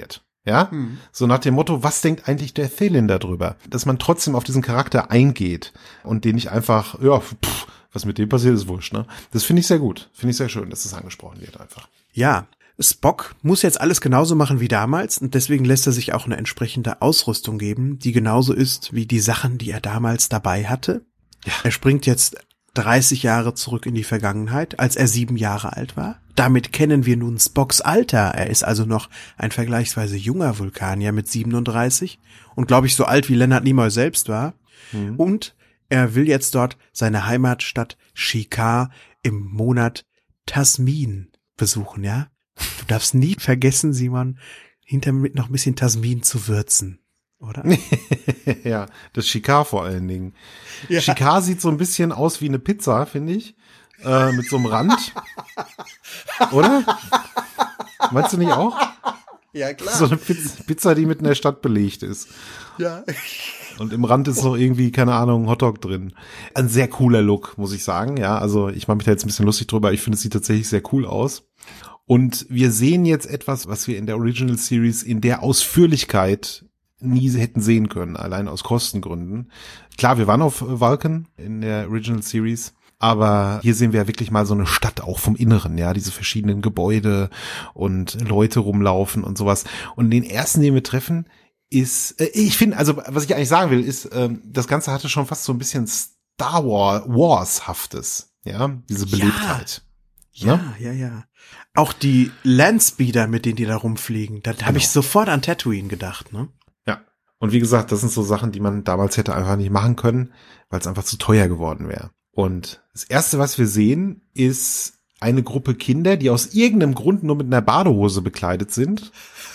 Ja, so nach dem Motto, was denkt eigentlich der Thälin darüber? Dass man trotzdem auf diesen Charakter eingeht und den nicht einfach, was mit dem passiert, ist wurscht, ne? Das finde ich sehr gut. Finde ich sehr schön, dass das angesprochen wird einfach. Ja, Spock muss jetzt alles genauso machen wie damals und deswegen lässt er sich auch eine entsprechende Ausrüstung geben, die genauso ist wie die Sachen, die er damals dabei hatte. Ja. Er springt jetzt 30 Jahre zurück in die Vergangenheit, als er 7 Jahre alt war. Damit kennen wir nun Spocks Alter. Er ist also noch ein vergleichsweise junger Vulkanier mit 37 und glaube ich so alt wie Leonard Nimoy selbst war. Und er will jetzt dort seine Heimatstadt Shikar im Monat Tasmin besuchen, ja? Du darfst nie vergessen, Simon, hinterher noch ein bisschen Tasmin zu würzen, oder? Ja, das Shikar vor allen Dingen. Ja. Shikar sieht so ein bisschen aus wie eine Pizza, finde ich. Mit so einem Rand. Oder? Meinst du nicht auch? Ja, klar. So eine Pizza, die mitten in der Stadt belegt ist. Ja. Und im Rand ist noch irgendwie, keine Ahnung, Hotdog drin. Ein sehr cooler Look, muss ich sagen. Ja, also ich mache mich da jetzt ein bisschen lustig drüber. Ich finde, es sieht tatsächlich sehr cool aus. Und wir sehen jetzt etwas, was wir in der Original Series in der Ausführlichkeit nie hätten sehen können, allein aus Kostengründen. Klar, wir waren auf Vulcan in der Original Series, aber hier sehen wir ja wirklich mal so eine Stadt auch vom Inneren, ja, diese verschiedenen Gebäude und Leute rumlaufen und sowas. Und den ersten, den wir treffen, ist, ich finde, also was ich eigentlich sagen will, ist, das Ganze hatte schon fast so ein bisschen Star Wars-haftes, ja, diese Beliebtheit. Ja. Auch die Landspeeder, mit denen die da rumfliegen, da habe ich sofort an Tatooine gedacht, ne? Ja. Und wie gesagt, das sind so Sachen, die man damals hätte einfach nicht machen können, weil es einfach zu teuer geworden wäre. Und das Erste, was wir sehen, ist eine Gruppe Kinder, die aus irgendeinem Grund nur mit einer Badehose bekleidet sind.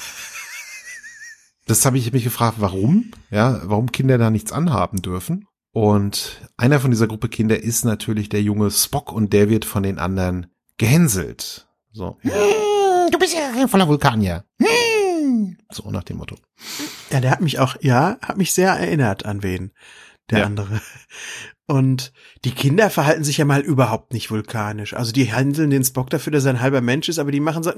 Das habe ich mich gefragt, warum? Ja, warum Kinder da nichts anhaben dürfen. Und einer von dieser Gruppe Kinder ist natürlich der junge Spock und der wird von den anderen gehänselt. So. Du bist ja ein voller Vulkanier. So nach dem Motto. Ja, der hat mich sehr erinnert an wen, der andere. Und die Kinder verhalten sich ja mal überhaupt nicht vulkanisch. Also die handeln den Spock dafür, dass er ein halber Mensch ist, aber die machen so,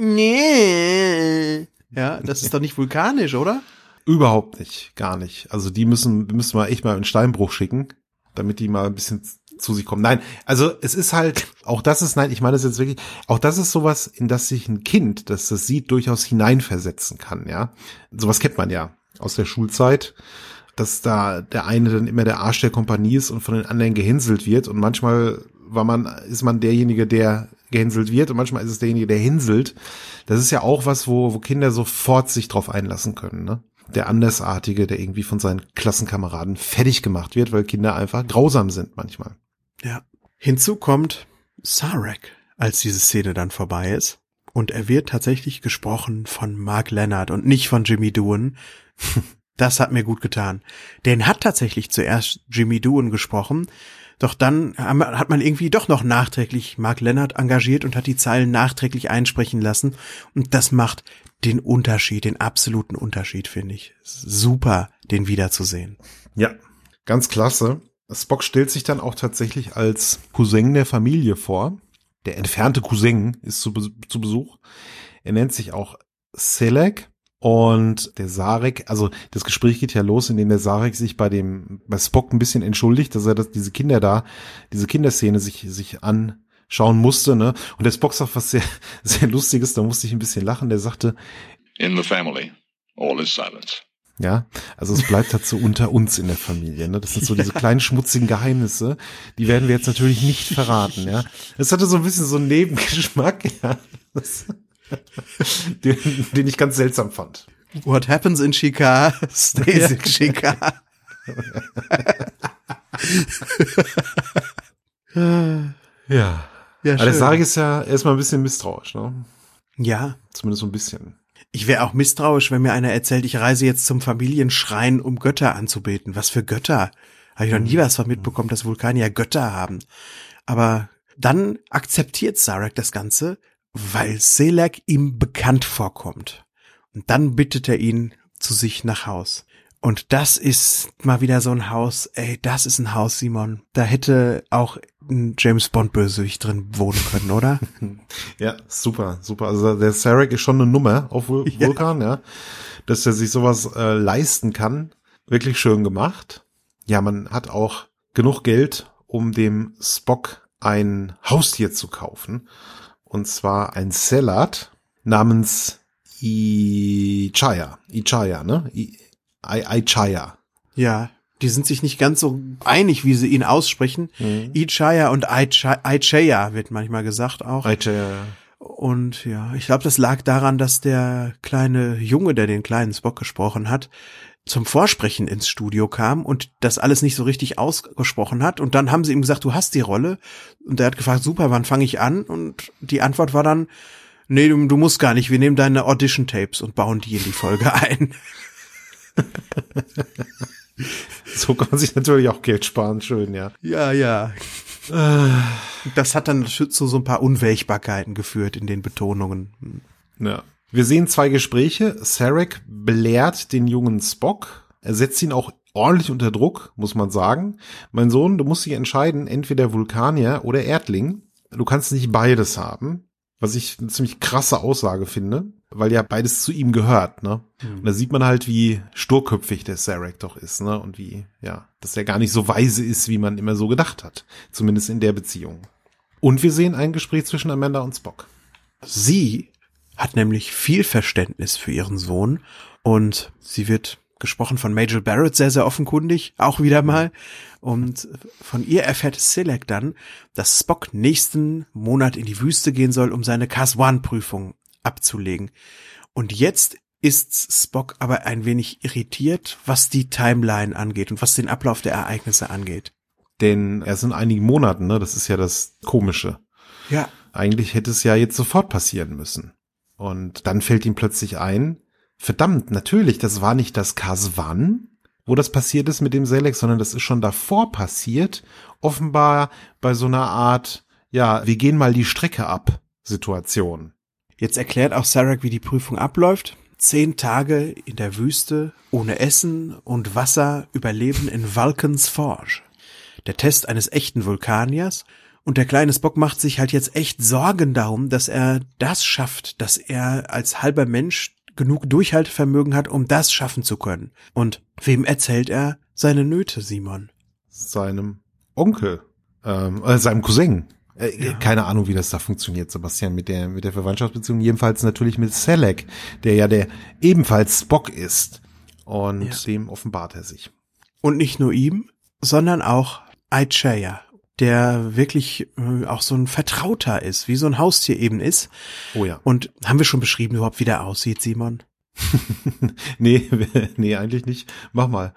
nee. Ja, das ist doch nicht vulkanisch, oder? Überhaupt nicht, gar nicht. Also die müssen wir echt mal in Steinbruch schicken, damit die mal ein bisschen zu sich kommen. Nein, also es ist halt, ich meine das jetzt wirklich, auch das ist sowas, in das sich ein Kind, das sieht, durchaus hineinversetzen kann, ja. Sowas kennt man ja aus der Schulzeit, dass da der eine dann immer der Arsch der Kompanie ist und von den anderen gehänselt wird und manchmal ist man derjenige, der gehänselt wird und manchmal ist es derjenige, der hänselt. Das ist ja auch was, wo Kinder sofort sich drauf einlassen können, ne? Der Andersartige, der irgendwie von seinen Klassenkameraden fertig gemacht wird, weil Kinder einfach grausam sind manchmal. Ja. Hinzu kommt Sarek, als diese Szene dann vorbei ist. Und er wird tatsächlich gesprochen von Mark Lenard und nicht von Jimmy Doohan. Das hat mir gut getan. Den hat tatsächlich zuerst Jimmy Doohan gesprochen, doch dann hat man irgendwie doch noch nachträglich Mark Lenard engagiert und hat die Zeilen nachträglich einsprechen lassen. Und das macht den Unterschied, den absoluten Unterschied, finde ich. Super, den wiederzusehen. Ja, ganz klasse. Spock stellt sich dann auch tatsächlich als Cousin der Familie vor. Der entfernte Cousin ist zu Besuch. Er nennt sich auch Selek. Und der Sarek, also das Gespräch geht ja los, indem der Sarek sich bei Spock ein bisschen entschuldigt, dass er diese Kinderszene sich anschauen musste, ne? Und der Spock sagt was sehr, sehr Lustiges, da musste ich ein bisschen lachen, der sagte, In the family, all is silence. Ja, also es bleibt halt so unter uns in der Familie, ne? Das sind so diese kleinen schmutzigen Geheimnisse, die werden wir jetzt natürlich nicht verraten, ja? Es hatte so ein bisschen so einen Nebengeschmack, ja. Den ich ganz seltsam fand. What happens in Shikar stays in Shikar. Ja. Aber der Sarek ist ja erstmal ein bisschen misstrauisch, ne? Ja. Zumindest so ein bisschen. Ich wäre auch misstrauisch, wenn mir einer erzählt, ich reise jetzt zum Familienschrein, um Götter anzubeten. Was für Götter? Habe ich noch nie was von mitbekommen, dass Vulkanier Götter haben. Aber dann akzeptiert Sarek das Ganze, weil Selek ihm bekannt vorkommt. Und dann bittet er ihn zu sich nach Haus. Und das ist mal wieder so ein Haus, das ist ein Haus, Simon. Da hätte auch ein James-Bond-Bösewicht drin wohnen können, oder? Ja, super. Also der Sarek ist schon eine Nummer auf Vulkan, ja. Dass er sich sowas leisten kann. Wirklich schön gemacht. Ja, man hat auch genug Geld, um dem Spock ein Haustier zu kaufen. Und zwar ein Sellat namens Ichaya, ne? Ichaya. Ja, die sind sich nicht ganz so einig, wie sie ihn aussprechen. Ichaya und Ichaya wird manchmal gesagt auch. Ichaya. Und ja, ich glaube, das lag daran, dass der kleine Junge, der den kleinen Spock gesprochen hat, zum Vorsprechen ins Studio kam und das alles nicht so richtig ausgesprochen hat. Und dann haben sie ihm gesagt, du hast die Rolle. Und er hat gefragt, super, wann fange ich an? Und die Antwort war dann, nee, du musst gar nicht, wir nehmen deine Audition-Tapes und bauen die in die Folge ein. So kann man sich natürlich auch Geld sparen, schön, ja. Ja. Das hat dann zu so ein paar Unwägbarkeiten geführt in den Betonungen. Ja. Wir sehen 2 Gespräche. Sarek belehrt den jungen Spock. Er setzt ihn auch ordentlich unter Druck, muss man sagen. Mein Sohn, du musst dich entscheiden, entweder Vulkanier oder Erdling. Du kannst nicht beides haben. Was ich eine ziemlich krasse Aussage finde, weil ja beides zu ihm gehört, ne? Und da sieht man halt, wie sturköpfig der Sarek doch ist, ne? Und wie, ja, dass er gar nicht so weise ist, wie man immer so gedacht hat. Zumindest in der Beziehung. Und wir sehen ein Gespräch zwischen Amanda und Spock. Sie hat nämlich viel Verständnis für ihren Sohn und sie wird gesprochen von Majel Barrett, sehr, sehr offenkundig, auch wieder mal. Und von ihr erfährt Selleck dann, dass Spock nächsten Monat in die Wüste gehen soll, um seine Cas-1-Prüfung abzulegen. Und jetzt ist Spock aber ein wenig irritiert, was die Timeline angeht und was den Ablauf der Ereignisse angeht. Denn erst in einigen Monaten, ne, das ist ja das Komische. Ja. Eigentlich hätte es ja jetzt sofort passieren müssen. Und dann fällt ihm plötzlich ein, verdammt, natürlich, das war nicht das Cas-1, wo das passiert ist mit dem Selleck, sondern das ist schon davor passiert, offenbar bei so einer Art, ja, wir gehen mal die Strecke ab Situation. Jetzt erklärt auch Sarek, wie die Prüfung abläuft. 10 Tage in der Wüste, ohne Essen und Wasser, überleben in Vulcans Forge. Der Test eines echten Vulkaniers. Und der kleine Spock macht sich halt jetzt echt Sorgen darum, dass er das schafft, dass er als halber Mensch genug Durchhaltevermögen hat, um das schaffen zu können. Und wem erzählt er seine Nöte, Simon? Seinem Onkel, seinem Cousin. Ja. Keine Ahnung, wie das da funktioniert, Sebastian, mit der Verwandtschaftsbeziehung. Jedenfalls natürlich mit Selleck, der ja der ebenfalls Spock ist. Und dem offenbart er sich. Und nicht nur ihm, sondern auch Ichaya, der wirklich auch so ein Vertrauter ist, wie so ein Haustier eben ist. Oh ja. Und haben wir schon beschrieben überhaupt, wie der aussieht, Simon? Nee, eigentlich nicht. Mach mal.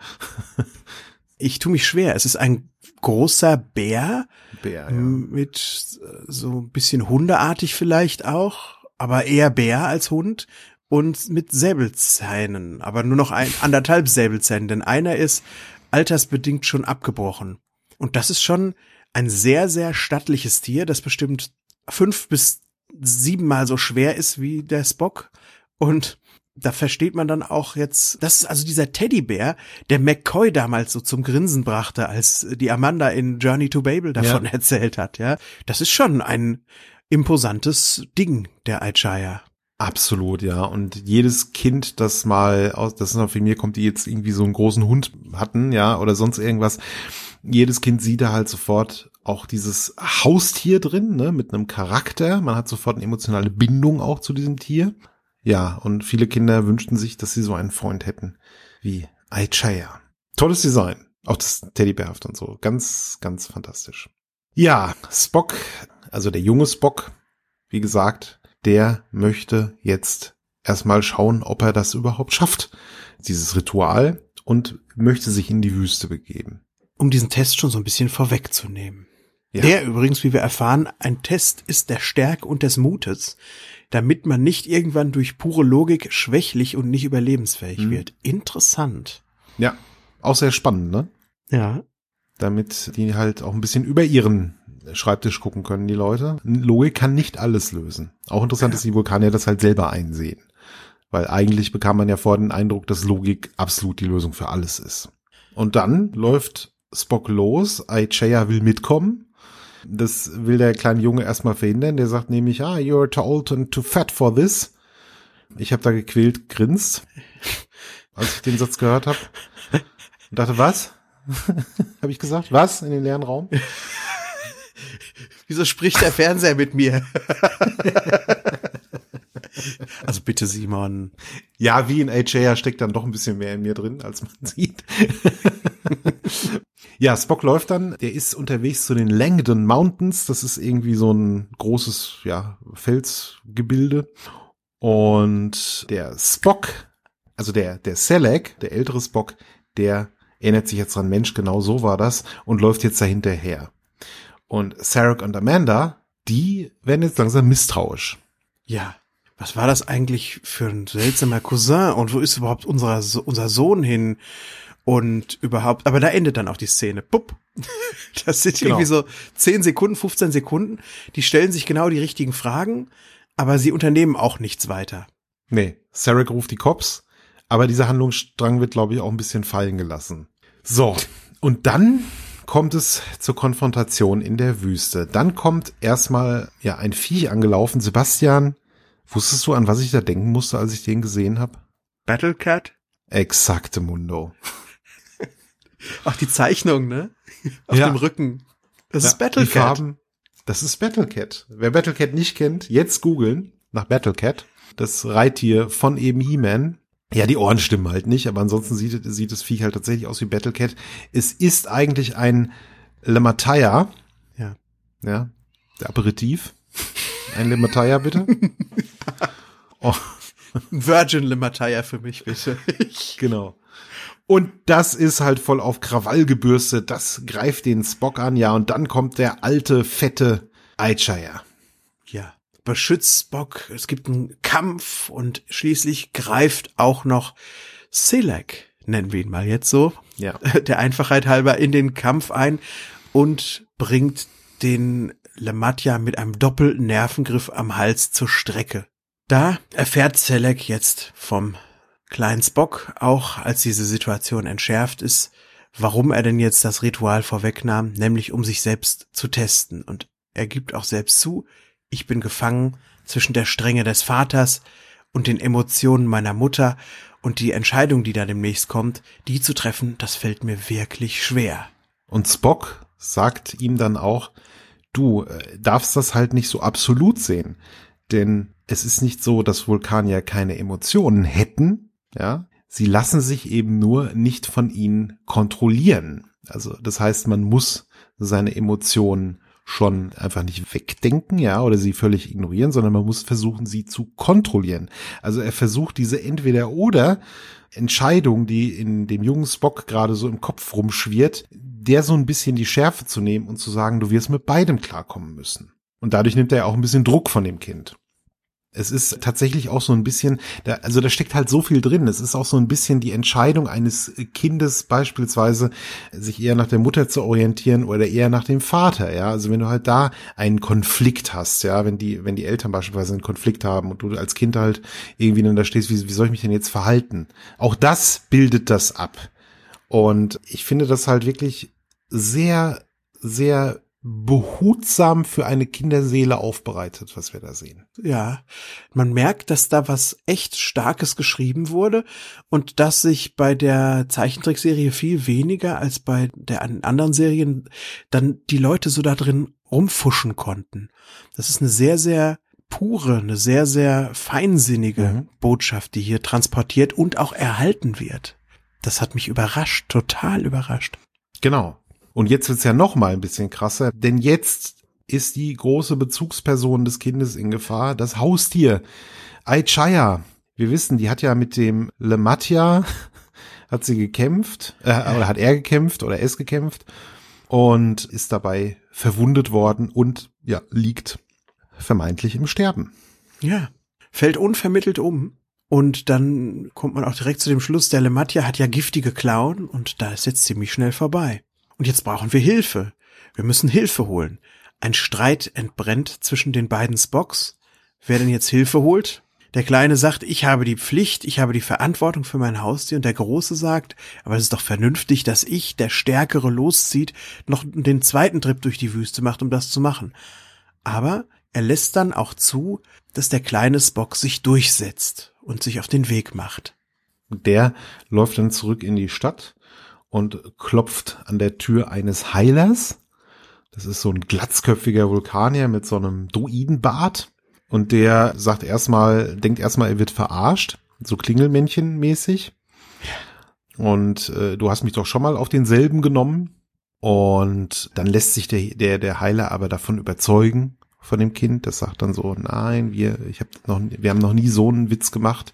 Ich tue mich schwer. Es ist ein großer Bär, ja. Mit so ein bisschen hundeartig vielleicht auch, aber eher Bär als Hund und mit Säbelzähnen, aber nur noch 1,5 Säbelzähnen, denn einer ist altersbedingt schon abgebrochen. Und das ist schon ein sehr, sehr stattliches Tier, das bestimmt 5 bis 7 Mal so schwer ist wie der Spock. Und da versteht man dann auch jetzt, das ist also dieser Teddybär, der McCoy damals so zum Grinsen brachte, als die Amanda in Journey to Babel davon erzählt hat, ja. Das ist schon ein imposantes Ding, der Ichaya. Absolut, ja. Und jedes Kind, das mal das noch von mir kommt, die jetzt irgendwie so einen großen Hund hatten, ja, oder sonst irgendwas, jedes Kind sieht da halt sofort auch dieses Haustier drin, ne, mit einem Charakter. Man hat sofort eine emotionale Bindung auch zu diesem Tier. Ja, und viele Kinder wünschten sich, dass sie so einen Freund hätten wie Ichaya. Tolles Design. Auch das Teddybärhaft und so. Ganz, ganz fantastisch. Ja, Spock, also der junge Spock, wie gesagt, der möchte jetzt erstmal schauen, ob er das überhaupt schafft, dieses Ritual, und möchte sich in die Wüste begeben. Um diesen Test schon so ein bisschen vorwegzunehmen. Ja. Der übrigens, wie wir erfahren, ein Test ist der Stärke und des Mutes, damit man nicht irgendwann durch pure Logik schwächlich und nicht überlebensfähig wird. Interessant. Ja, auch sehr spannend, ne? Ja. Damit die halt auch ein bisschen über ihren Schreibtisch gucken können, die Leute. Logik kann nicht alles lösen. Auch interessant, dass die Vulkanier das halt selber einsehen. Weil eigentlich bekam man ja vorher den Eindruck, dass Logik absolut die Lösung für alles ist. Und dann läuft Spock los, Ichaya will mitkommen Das will der kleine Junge erstmal verhindern. Der sagt nämlich, you're too old and too fat for this. Ich habe da gequält grinst, als ich den Satz gehört habe. Und dachte, was? Habe ich gesagt? Was? In den leeren Raum? Wieso spricht der Fernseher mit mir? Also bitte, Simon. Ja, wie in AJ steckt dann doch ein bisschen mehr in mir drin, als man sieht. Ja, Spock läuft dann, der ist unterwegs zu den Langdon Mountains. Das ist irgendwie so ein großes, Felsgebilde. Und der Spock, also der Selleck, der ältere Spock, der erinnert sich jetzt dran, Mensch, genau so war das, und läuft jetzt dahinterher. Und Sarek und Amanda, die werden jetzt langsam misstrauisch. Ja, was war das eigentlich für ein seltsamer Cousin und wo ist überhaupt unser Sohn hin und überhaupt, aber da endet dann auch die Szene. Pupp. Das sind irgendwie so 10 Sekunden, 15 Sekunden, die stellen sich genau die richtigen Fragen, aber sie unternehmen auch nichts weiter. Nee, Sarek ruft die Cops, aber dieser Handlungsstrang wird, glaube ich, auch ein bisschen fallen gelassen. So, und dann kommt es zur Konfrontation in der Wüste. Dann kommt erstmal ein Viech angelaufen. Sebastian, wusstest du, an was ich da denken musste, als ich den gesehen habe? Battlecat? Exakte Mundo. Ach, die Zeichnung, ne? Auf dem Rücken. Das ist Battlecat. Die Farben, das ist Battlecat. Wer Battlecat nicht kennt, jetzt googeln nach Battlecat. Das Reittier von eben He-Man. Ja, die Ohren stimmen halt nicht, aber ansonsten sieht das Viech halt tatsächlich aus wie Battlecat. Es ist eigentlich ein Le Mataya. Ja. Ja, der Aperitif. Ein Le Mataya, bitte. Oh. Virgin Le Mataya für mich, bitte. Genau. Und das ist halt voll auf Krawall gebürstet. Das greift den Spock an, ja. Und dann kommt der alte, fette Eichaya. Ja. Beschützt Spock, es gibt einen Kampf und schließlich greift auch noch Selleck, nennen wir ihn mal jetzt so, der Einfachheit halber, in den Kampf ein und bringt den Lematia mit einem doppelten Nervengriff am Hals zur Strecke. Da erfährt Selleck jetzt vom kleinen Spock, auch als diese Situation entschärft ist, warum er denn jetzt das Ritual vorwegnahm, nämlich um sich selbst zu testen. Und er gibt auch selbst zu, ich bin gefangen zwischen der Strenge des Vaters und den Emotionen meiner Mutter und die Entscheidung, die da demnächst kommt, die zu treffen, das fällt mir wirklich schwer. Und Spock sagt ihm dann auch, du darfst das halt nicht so absolut sehen, denn es ist nicht so, dass Vulkanier keine Emotionen hätten, ja, sie lassen sich eben nur nicht von ihnen kontrollieren. Also das heißt, man muss seine Emotionen schon einfach nicht wegdenken, oder sie völlig ignorieren, sondern man muss versuchen, sie zu kontrollieren. Also er versucht diese Entweder-oder-Entscheidung, die in dem jungen Spock gerade so im Kopf rumschwirrt, der so ein bisschen die Schärfe zu nehmen und zu sagen, du wirst mit beidem klarkommen müssen. Und dadurch nimmt er auch ein bisschen Druck von dem Kind. Es ist tatsächlich auch so ein bisschen, da steckt halt so viel drin. Es ist auch so ein bisschen die Entscheidung eines Kindes beispielsweise, sich eher nach der Mutter zu orientieren oder eher nach dem Vater, ja. Also wenn du halt da einen Konflikt hast, ja, wenn die Eltern beispielsweise einen Konflikt haben und du als Kind halt irgendwie dann da stehst, wie soll ich mich denn jetzt verhalten? Auch das bildet das ab. Und ich finde das halt wirklich sehr, sehr behutsam für eine Kinderseele aufbereitet, was wir da sehen. Ja, man merkt, dass da was echt Starkes geschrieben wurde und dass sich bei der Zeichentrickserie viel weniger als bei der anderen Serien dann die Leute so da drin rumfuschen konnten. Das ist eine sehr, sehr pure, eine sehr, sehr feinsinnige Botschaft, die hier transportiert und auch erhalten wird. Das hat mich überrascht, total überrascht. Genau. Und jetzt wird's ja noch mal ein bisschen krasser, denn jetzt ist die große Bezugsperson des Kindes in Gefahr, das Haustier, Eichaya. Wir wissen, die hat ja mit dem Lematia, hat sie gekämpft, oder hat er gekämpft oder es gekämpft und ist dabei verwundet worden und liegt vermeintlich im Sterben. Ja, fällt unvermittelt um. Und dann kommt man auch direkt zu dem Schluss, der Lematia hat ja giftige Klauen und da ist jetzt ziemlich schnell vorbei. Und jetzt brauchen wir Hilfe. Wir müssen Hilfe holen. Ein Streit entbrennt zwischen den beiden Spocks. Wer denn jetzt Hilfe holt? Der Kleine sagt, ich habe die Pflicht, ich habe die Verantwortung für mein Haustier. Und der Große sagt, aber es ist doch vernünftig, dass ich, der Stärkere, loszieht, noch den zweiten Trip durch die Wüste macht, um das zu machen. Aber er lässt dann auch zu, dass der kleine Spock sich durchsetzt und sich auf den Weg macht. Der läuft dann zurück in die Stadt und klopft an der Tür eines Heilers. Das ist so ein glatzköpfiger Vulkanier mit so einem Druidenbart. Und der denkt erstmal, er wird verarscht, so Klingelmännchen-mäßig. Und du hast mich doch schon mal auf denselben genommen. Und dann lässt sich der Heiler aber davon überzeugen, von dem Kind. Das sagt dann so, nein, wir haben noch nie so einen Witz gemacht.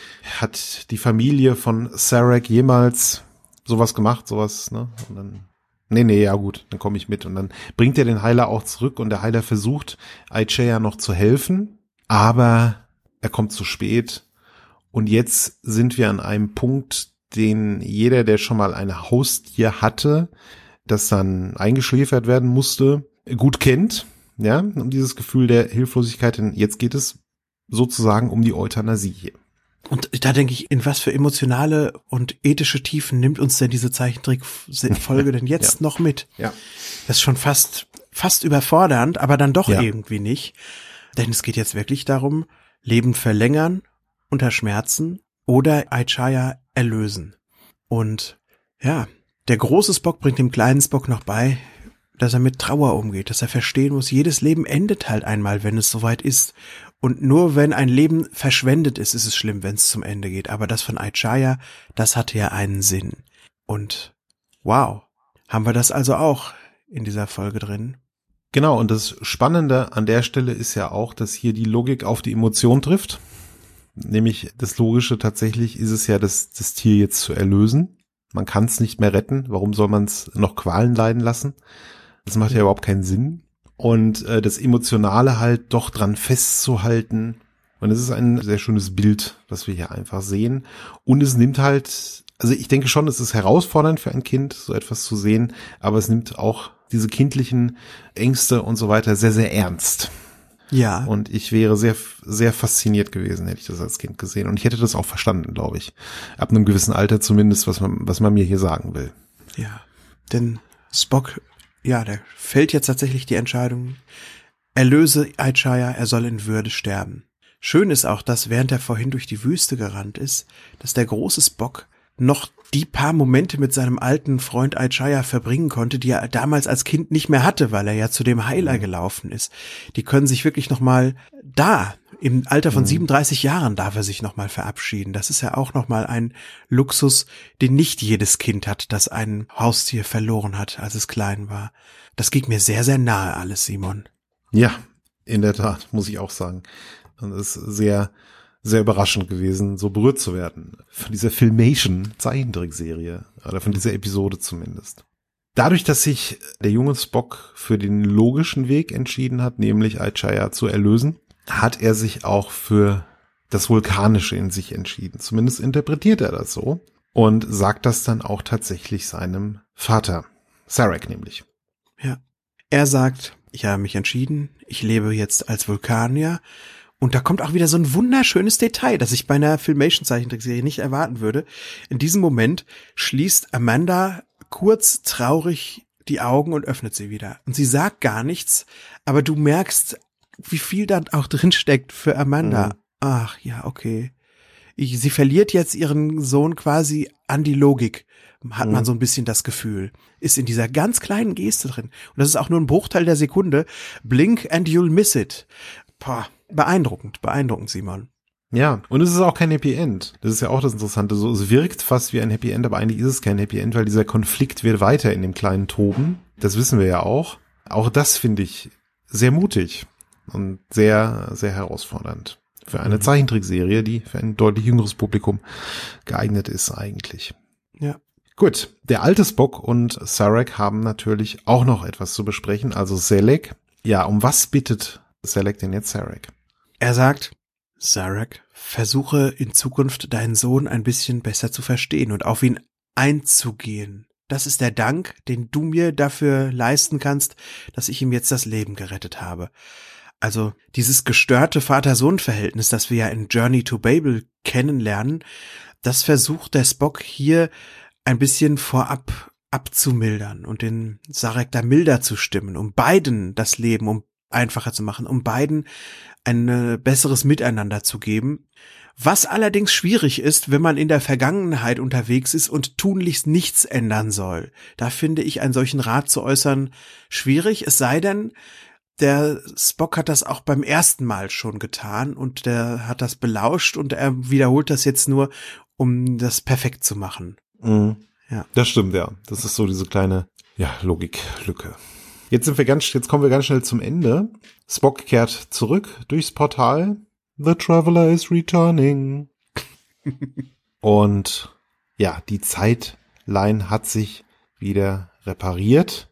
Hat die Familie von Sarek jemals sowas gemacht, sowas, ne? Und dann, nee, ja gut, dann komme ich mit. Und dann bringt er den Heiler auch zurück und der Heiler versucht, Achaia noch zu helfen, aber er kommt zu spät. Und jetzt sind wir an einem Punkt, den jeder, der schon mal ein Haustier hatte, das dann eingeschläfert werden musste, gut kennt, ja, um dieses Gefühl der Hilflosigkeit, denn jetzt geht es sozusagen um die Euthanasie hier. Und da denke ich, in was für emotionale und ethische Tiefen nimmt uns denn diese Zeichentrickfolge denn jetzt noch mit? Ja. Das ist schon fast überfordernd, aber dann doch irgendwie nicht. Denn es geht jetzt wirklich darum, Leben verlängern, unter Schmerzen oder Achaia erlösen. Und ja, der große Spock bringt dem kleinen Spock noch bei, dass er mit Trauer umgeht, dass er verstehen muss, jedes Leben endet halt einmal, wenn es soweit ist. Und nur wenn ein Leben verschwendet ist, ist es schlimm, wenn es zum Ende geht. Aber das von Achaia, das hatte ja einen Sinn. Und wow, haben wir das also auch in dieser Folge drin. Genau, und das Spannende an der Stelle ist ja auch, dass hier die Logik auf die Emotion trifft. Nämlich das Logische tatsächlich ist es ja, das Tier jetzt zu erlösen. Man kann es nicht mehr retten. Warum soll man es noch Qualen leiden lassen? Das macht ja überhaupt keinen Sinn. Und das Emotionale halt doch dran festzuhalten. Und es ist ein sehr schönes Bild, was wir hier einfach sehen. Und es nimmt halt, also ich denke schon, es ist herausfordernd für ein Kind, so etwas zu sehen, aber es nimmt auch diese kindlichen Ängste und so weiter sehr, sehr ernst. Ja. Und ich wäre sehr, sehr fasziniert gewesen, hätte ich das als Kind gesehen. Und ich hätte das auch verstanden, glaube ich. Ab einem gewissen Alter zumindest, was man mir hier sagen will. Ja, denn Spock, ja, der fällt jetzt tatsächlich die Entscheidung, erlöse Achaia, er soll in Würde sterben. Schön ist auch, dass während er vorhin durch die Wüste gerannt ist, dass der große Spock noch die paar Momente mit seinem alten Freund Achaia verbringen konnte, die er damals als Kind nicht mehr hatte, weil er ja zu dem Heiler gelaufen ist. Die können sich wirklich nochmal im Alter von 37 Jahren darf er sich nochmal verabschieden. Das ist ja auch nochmal ein Luxus, den nicht jedes Kind hat, das ein Haustier verloren hat, als es klein war. Das geht mir sehr, sehr nahe alles, Simon. Ja, in der Tat, muss ich auch sagen. Und es ist sehr, sehr überraschend gewesen, so berührt zu werden von dieser Filmation-Zeichentrickserie oder von dieser Episode zumindest. Dadurch, dass sich der junge Spock für den logischen Weg entschieden hat, nämlich Achaia zu erlösen, hat er sich auch für das Vulkanische in sich entschieden. Zumindest interpretiert er das so und sagt das dann auch tatsächlich seinem Vater, Sarek nämlich. Ja, er sagt, ich habe mich entschieden, ich lebe jetzt als Vulkanier. Und da kommt auch wieder so ein wunderschönes Detail, das ich bei einer Filmation-Zeichentrickserie nicht erwarten würde. In diesem Moment schließt Amanda kurz traurig die Augen und öffnet sie wieder. Und sie sagt gar nichts, aber du merkst, wie viel da auch drin steckt für Amanda. Ach ja, okay. Sie verliert jetzt ihren Sohn quasi an die Logik, hat man so ein bisschen das Gefühl. Ist in dieser ganz kleinen Geste drin. Und das ist auch nur ein Bruchteil der Sekunde. Blink and you'll miss it. Boah. Beeindruckend, Simon. Ja, und es ist auch kein Happy End. Das ist ja auch das Interessante. So, es wirkt fast wie ein Happy End, aber eigentlich ist es kein Happy End, weil dieser Konflikt wird weiter in dem kleinen toben. Das wissen wir ja auch. Auch das finde ich sehr mutig und sehr, sehr herausfordernd. Für eine Zeichentrickserie, die für ein deutlich jüngeres Publikum geeignet ist eigentlich. Ja. Gut, der alte Spock und Sarek haben natürlich auch noch etwas zu besprechen. Also Selek. Ja, um was bittet Selek denn jetzt Sarek? Er sagt, Sarek, versuche in Zukunft deinen Sohn ein bisschen besser zu verstehen und auf ihn einzugehen. Das ist der Dank, den du mir dafür leisten kannst, dass ich ihm jetzt das Leben gerettet habe. Also dieses gestörte Vater-Sohn-Verhältnis, das wir ja in Journey to Babel kennenlernen, das versucht der Spock hier ein bisschen vorab abzumildern und den Sarek da milder zu stimmen, um beiden das Leben einfacher zu machen, um beiden ein besseres Miteinander zu geben. Was allerdings schwierig ist, wenn man in der Vergangenheit unterwegs ist und tunlichst nichts ändern soll. Da finde ich einen solchen Rat zu äußern schwierig, es sei denn, der Spock hat das auch beim ersten Mal schon getan und der hat das belauscht und er wiederholt das jetzt nur, um das perfekt zu machen. Mhm. Ja. Das stimmt, ja. Das ist so diese kleine, Logiklücke. Jetzt kommen wir ganz schnell zum Ende. Spock kehrt zurück durchs Portal. The Traveler is returning. Und ja, die Zeitline hat sich wieder repariert.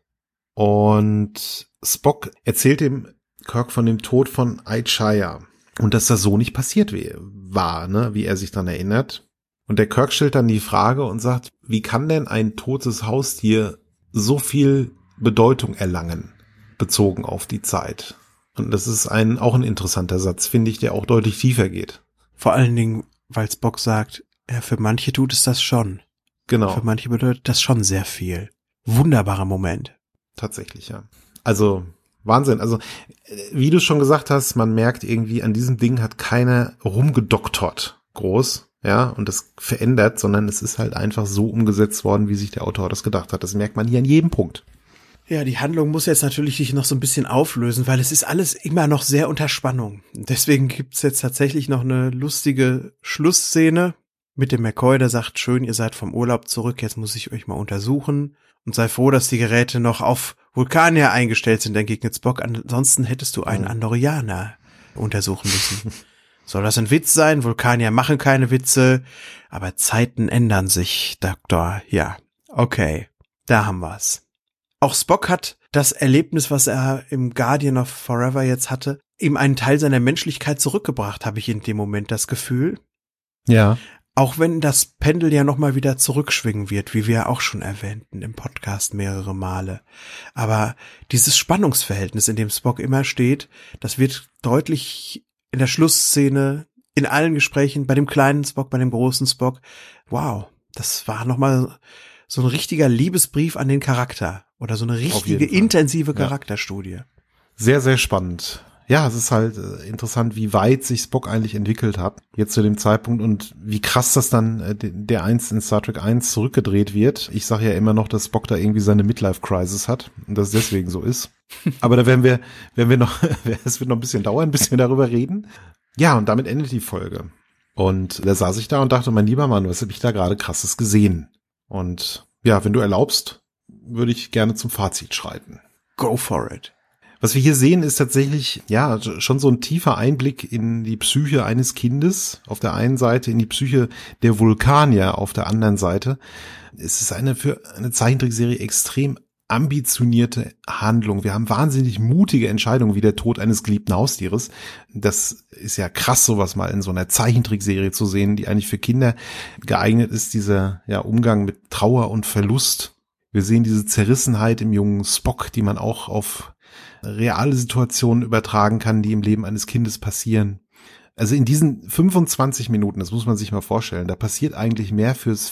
Und Spock erzählt dem Kirk von dem Tod von Aichaya. Und dass das so nicht passiert war, ne, wie er sich dann erinnert. Und der Kirk stellt dann die Frage und sagt, wie kann denn ein totes Haustier so viel Bedeutung erlangen, bezogen auf die Zeit? Und das ist auch ein interessanter Satz, finde ich, der auch deutlich tiefer geht. Vor allen Dingen, weil Spock sagt, ja, für manche tut es das schon. Genau. Für manche bedeutet das schon sehr viel. Wunderbarer Moment. Tatsächlich, ja. Also, Wahnsinn. Also, wie du schon gesagt hast, man merkt irgendwie, an diesem Ding hat keiner rumgedoktort groß, ja, und das verändert, sondern es ist halt einfach so umgesetzt worden, wie sich der Autor das gedacht hat. Das merkt man hier an jedem Punkt. Ja, die Handlung muss jetzt natürlich sich noch so ein bisschen auflösen, weil es ist alles immer noch sehr unter Spannung. Deswegen gibt's jetzt tatsächlich noch eine lustige Schlussszene mit dem McCoy, der sagt, schön, ihr seid vom Urlaub zurück, jetzt muss ich euch mal untersuchen und sei froh, dass die Geräte noch auf Vulkanier eingestellt sind, entgegnet Spock, ansonsten hättest du einen Andorianer untersuchen müssen. Soll das ein Witz sein? Vulkanier machen keine Witze, aber Zeiten ändern sich, Doktor. Ja, okay, da haben wir's. Auch Spock hat das Erlebnis, was er im Guardian of Forever jetzt hatte, ihm einen Teil seiner Menschlichkeit zurückgebracht, habe ich in dem Moment das Gefühl. Ja. Auch wenn das Pendel ja nochmal wieder zurückschwingen wird, wie wir auch schon erwähnten im Podcast mehrere Male. Aber dieses Spannungsverhältnis, in dem Spock immer steht, das wird deutlich in der Schlussszene, in allen Gesprächen, bei dem kleinen Spock, bei dem großen Spock. Wow, das war nochmal so ein richtiger Liebesbrief an den Charakter oder so eine richtige intensive Charakterstudie. Sehr, sehr spannend. Ja, es ist halt interessant, wie weit sich Spock eigentlich entwickelt hat, jetzt zu dem Zeitpunkt und wie krass das dann der 1 in Star Trek 1 zurückgedreht wird. Ich sage ja immer noch, dass Spock da irgendwie seine Midlife-Crisis hat und dass es deswegen so ist. Aber da werden wir noch, es wird noch ein bisschen dauern, bis wir darüber reden. Ja, und damit endet die Folge. Und da saß ich da und dachte, mein lieber Mann, was habe ich da gerade Krasses gesehen? Und ja, wenn du erlaubst, würde ich gerne zum Fazit schreiten. Go for it. Was wir hier sehen, ist tatsächlich, ja, schon so ein tiefer Einblick in die Psyche eines Kindes auf der einen Seite, in die Psyche der Vulkanier auf der anderen Seite. Es ist für eine Zeichentrickserie extrem ambitionierte Handlung. Wir haben wahnsinnig mutige Entscheidungen wie der Tod eines geliebten Haustieres. Das ist ja krass, sowas mal in so einer Zeichentrickserie zu sehen, die eigentlich für Kinder geeignet ist, dieser Umgang mit Trauer und Verlust. Wir sehen diese Zerrissenheit im jungen Spock, die man auch auf reale Situationen übertragen kann, die im Leben eines Kindes passieren. Also in diesen 25 Minuten, das muss man sich mal vorstellen, da passiert eigentlich mehr fürs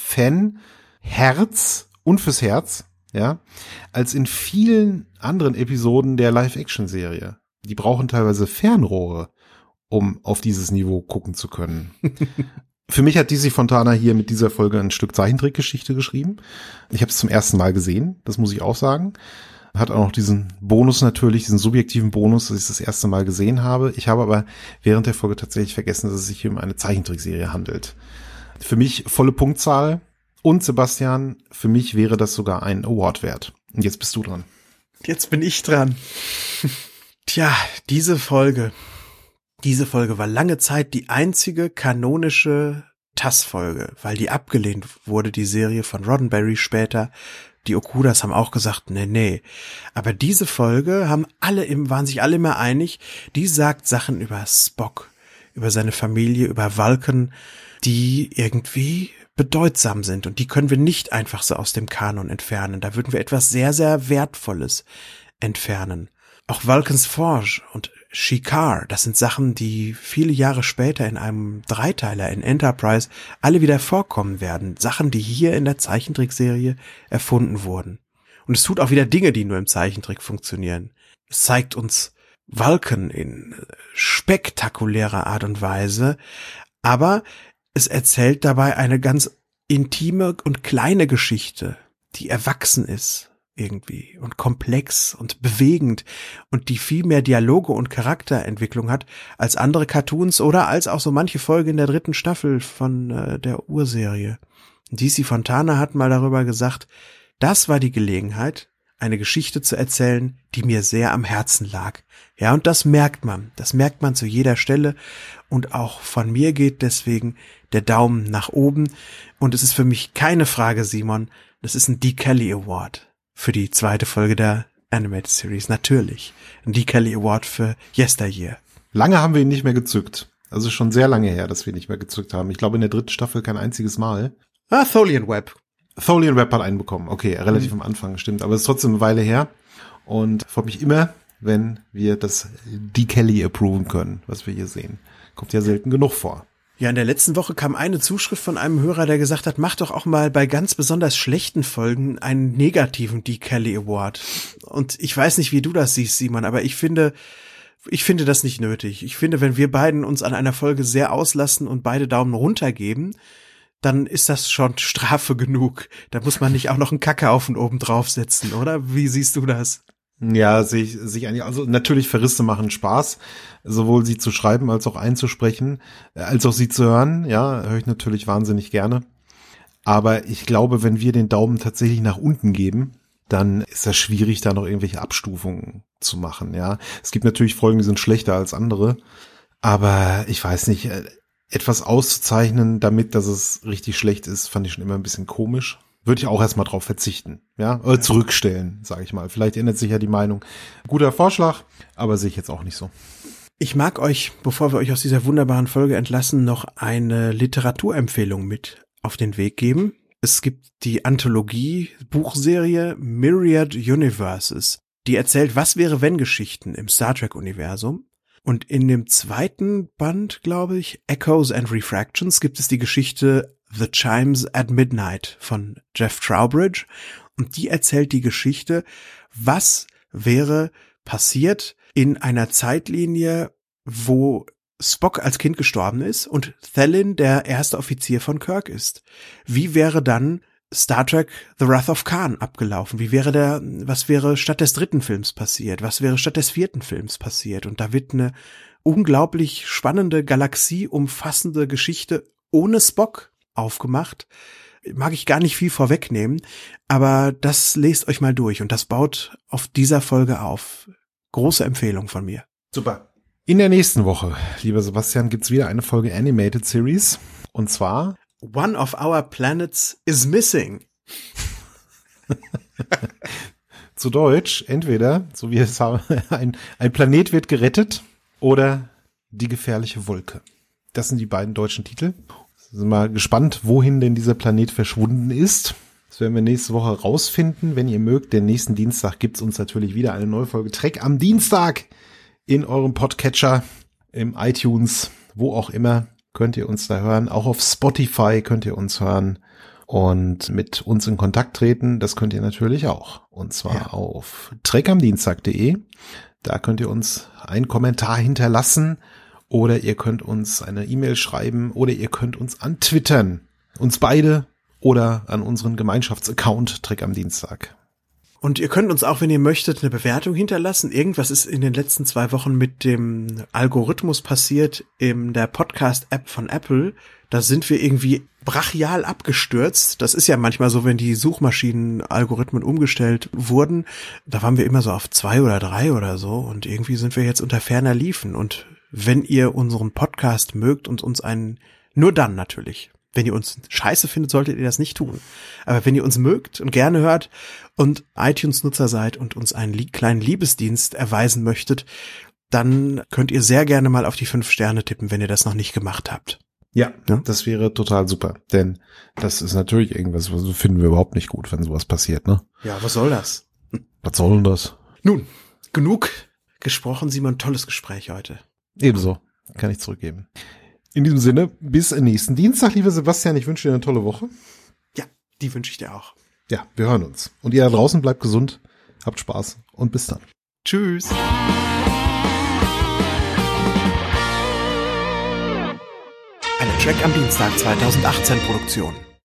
Fan-Herz und fürs Herz, ja, als in vielen anderen Episoden der Live-Action-Serie. Die brauchen teilweise Fernrohre, um auf dieses Niveau gucken zu können. Für mich hat DC Fontana hier mit dieser Folge ein Stück Zeichentrickgeschichte geschrieben. Ich habe es zum ersten Mal gesehen, das muss ich auch sagen. Hat auch noch diesen Bonus natürlich, diesen subjektiven Bonus, dass ich das erste Mal gesehen habe. Ich habe aber während der Folge tatsächlich vergessen, dass es sich hier um eine Zeichentrickserie handelt. Für mich volle Punktzahl. Und Sebastian, für mich wäre das sogar ein Award wert. Und jetzt bist du dran. Jetzt bin ich dran. Tja, diese Folge war lange Zeit die einzige kanonische TAS-Folge, weil die abgelehnt wurde, die Serie von Roddenberry später. Die Okudas haben auch gesagt, nee. Aber diese Folge waren sich alle immer einig, die sagt Sachen über Spock, über seine Familie, über Vulcan, die irgendwie bedeutsam sind. Und die können wir nicht einfach so aus dem Kanon entfernen. Da würden wir etwas sehr, sehr Wertvolles entfernen. Auch Vulcans Forge und Shikar, das sind Sachen, die viele Jahre später in einem Dreiteiler in Enterprise alle wieder vorkommen werden. Sachen, die hier in der Zeichentrickserie erfunden wurden. Und es tut auch wieder Dinge, die nur im Zeichentrick funktionieren. Es zeigt uns Vulcan in spektakulärer Art und Weise, aber es erzählt dabei eine ganz intime und kleine Geschichte, die erwachsen ist irgendwie und komplex und bewegend und die viel mehr Dialoge und Charakterentwicklung hat als andere Cartoons oder als auch so manche Folge in der 3. Staffel von der Urserie. DC Fontana hat mal darüber gesagt, das war die Gelegenheit, eine Geschichte zu erzählen, die mir sehr am Herzen lag. Ja, und das merkt man zu jeder Stelle und auch von mir geht deswegen der Daumen nach oben und es ist für mich keine Frage, Simon, das ist ein Dee Kelly Award für die 2. Folge der Animated Series, natürlich. Ein Dee Kelly Award für Yesteryear. Lange haben wir ihn nicht mehr gezückt. Also schon sehr lange her, dass wir ihn nicht mehr gezückt haben. Ich glaube in der 3. Staffel kein einziges Mal. Tholian Web. Tholian Web hat einen bekommen. Okay, relativ am Anfang, stimmt. Aber es ist trotzdem eine Weile her. Und freut mich immer, wenn wir das Dee Kelly approven können, was wir hier sehen. Kommt ja selten genug vor. Ja, in der letzten Woche kam eine Zuschrift von einem Hörer, der gesagt hat, mach doch auch mal bei ganz besonders schlechten Folgen einen negativen Dee Kelly Award. Und ich weiß nicht, wie du das siehst, Simon, aber ich finde das nicht nötig. Ich finde, wenn wir beiden uns an einer Folge sehr auslassen und beide Daumen runter geben, dann ist das schon Strafe genug. Da muss man nicht auch noch einen Kackhaufen oben draufsetzen, oder? Wie siehst du das? Ja, sehe ich eigentlich. Also natürlich Verrisse machen Spaß, sowohl sie zu schreiben als auch einzusprechen, als auch sie zu hören. Ja, höre ich natürlich wahnsinnig gerne. Aber ich glaube, wenn wir den Daumen tatsächlich nach unten geben, dann ist das schwierig, da noch irgendwelche Abstufungen zu machen. Ja, es gibt natürlich Folgen, die sind schlechter als andere. Aber ich weiß nicht, etwas auszuzeichnen damit, dass es richtig schlecht ist, fand ich schon immer ein bisschen komisch. Würde ich auch erstmal drauf verzichten, ja, oder zurückstellen, sage ich mal. Vielleicht ändert sich ja die Meinung. Guter Vorschlag, aber sehe ich jetzt auch nicht so. Ich mag euch, bevor wir euch aus dieser wunderbaren Folge entlassen, noch eine Literaturempfehlung mit auf den Weg geben. Es gibt die Anthologie-Buchserie Myriad Universes, die erzählt, was wäre wenn Geschichten im Star Trek-Universum. Und in dem 2. Band, glaube ich, Echoes and Refractions, gibt es die Geschichte The Chimes at Midnight von Jeff Trowbridge. Und die erzählt die Geschichte, was wäre passiert in einer Zeitlinie, wo Spock als Kind gestorben ist und Thelin der erste Offizier von Kirk ist. Wie wäre dann Star Trek The Wrath of Khan abgelaufen? Was wäre statt des 3. Films passiert? Was wäre statt des 4. Films passiert? Und da wird eine unglaublich spannende, galaxieumfassende Geschichte ohne Spock aufgemacht. Mag ich gar nicht viel vorwegnehmen, aber das lest euch mal durch und das baut auf dieser Folge auf. Große Empfehlung von mir. Super. In der nächsten Woche, lieber Sebastian, gibt's wieder eine Folge Animated Series und zwar One of Our Planets is Missing. Zu Deutsch, entweder, so wie es haben, ein Planet wird gerettet oder die gefährliche Wolke. Das sind die beiden deutschen Titel. Sind mal gespannt, wohin denn dieser Planet verschwunden ist. Das werden wir nächste Woche rausfinden. Wenn ihr mögt, den nächsten Dienstag gibt's uns natürlich wieder eine neue Folge Trek am Dienstag in eurem Podcatcher, im iTunes, wo auch immer, könnt ihr uns da hören. Auch auf Spotify könnt ihr uns hören und mit uns in Kontakt treten. Das könnt ihr natürlich auch. Und zwar auf trekamdienstag.de. Da könnt ihr uns einen Kommentar hinterlassen oder ihr könnt uns eine E-Mail schreiben oder ihr könnt uns antwittern. Uns beide oder an unseren Gemeinschaftsaccount Trek am Dienstag. Und ihr könnt uns auch, wenn ihr möchtet, eine Bewertung hinterlassen. Irgendwas ist in den letzten 2 Wochen mit dem Algorithmus passiert in der Podcast-App von Apple. Da sind wir irgendwie brachial abgestürzt. Das ist ja manchmal so, wenn die Suchmaschinen-Algorithmen umgestellt wurden. Da waren wir immer so auf 2 oder 3 oder so. Und irgendwie sind wir jetzt unter ferner Liefen. Und wenn ihr unseren Podcast mögt und uns nur dann natürlich. Wenn ihr uns scheiße findet, solltet ihr das nicht tun. Aber wenn ihr uns mögt und gerne hört und iTunes-Nutzer seid und uns einen kleinen Liebesdienst erweisen möchtet, dann könnt ihr sehr gerne mal auf die 5 Sterne tippen, wenn ihr das noch nicht gemacht habt. Ja, das wäre total super. Denn das ist natürlich irgendwas, was finden wir überhaupt nicht gut, wenn sowas passiert, ne? Ja, was soll das? Was soll denn das? Nun, genug gesprochen, Simon. Tolles Gespräch heute. Ebenso. Kann ich zurückgeben. In diesem Sinne, bis nächsten Dienstag, lieber Sebastian. Ich wünsche dir eine tolle Woche. Ja, die wünsche ich dir auch. Ja, wir hören uns. Und ihr da draußen bleibt gesund, habt Spaß und bis dann. Tschüss. Eine Track am Dienstag 2018 Produktion.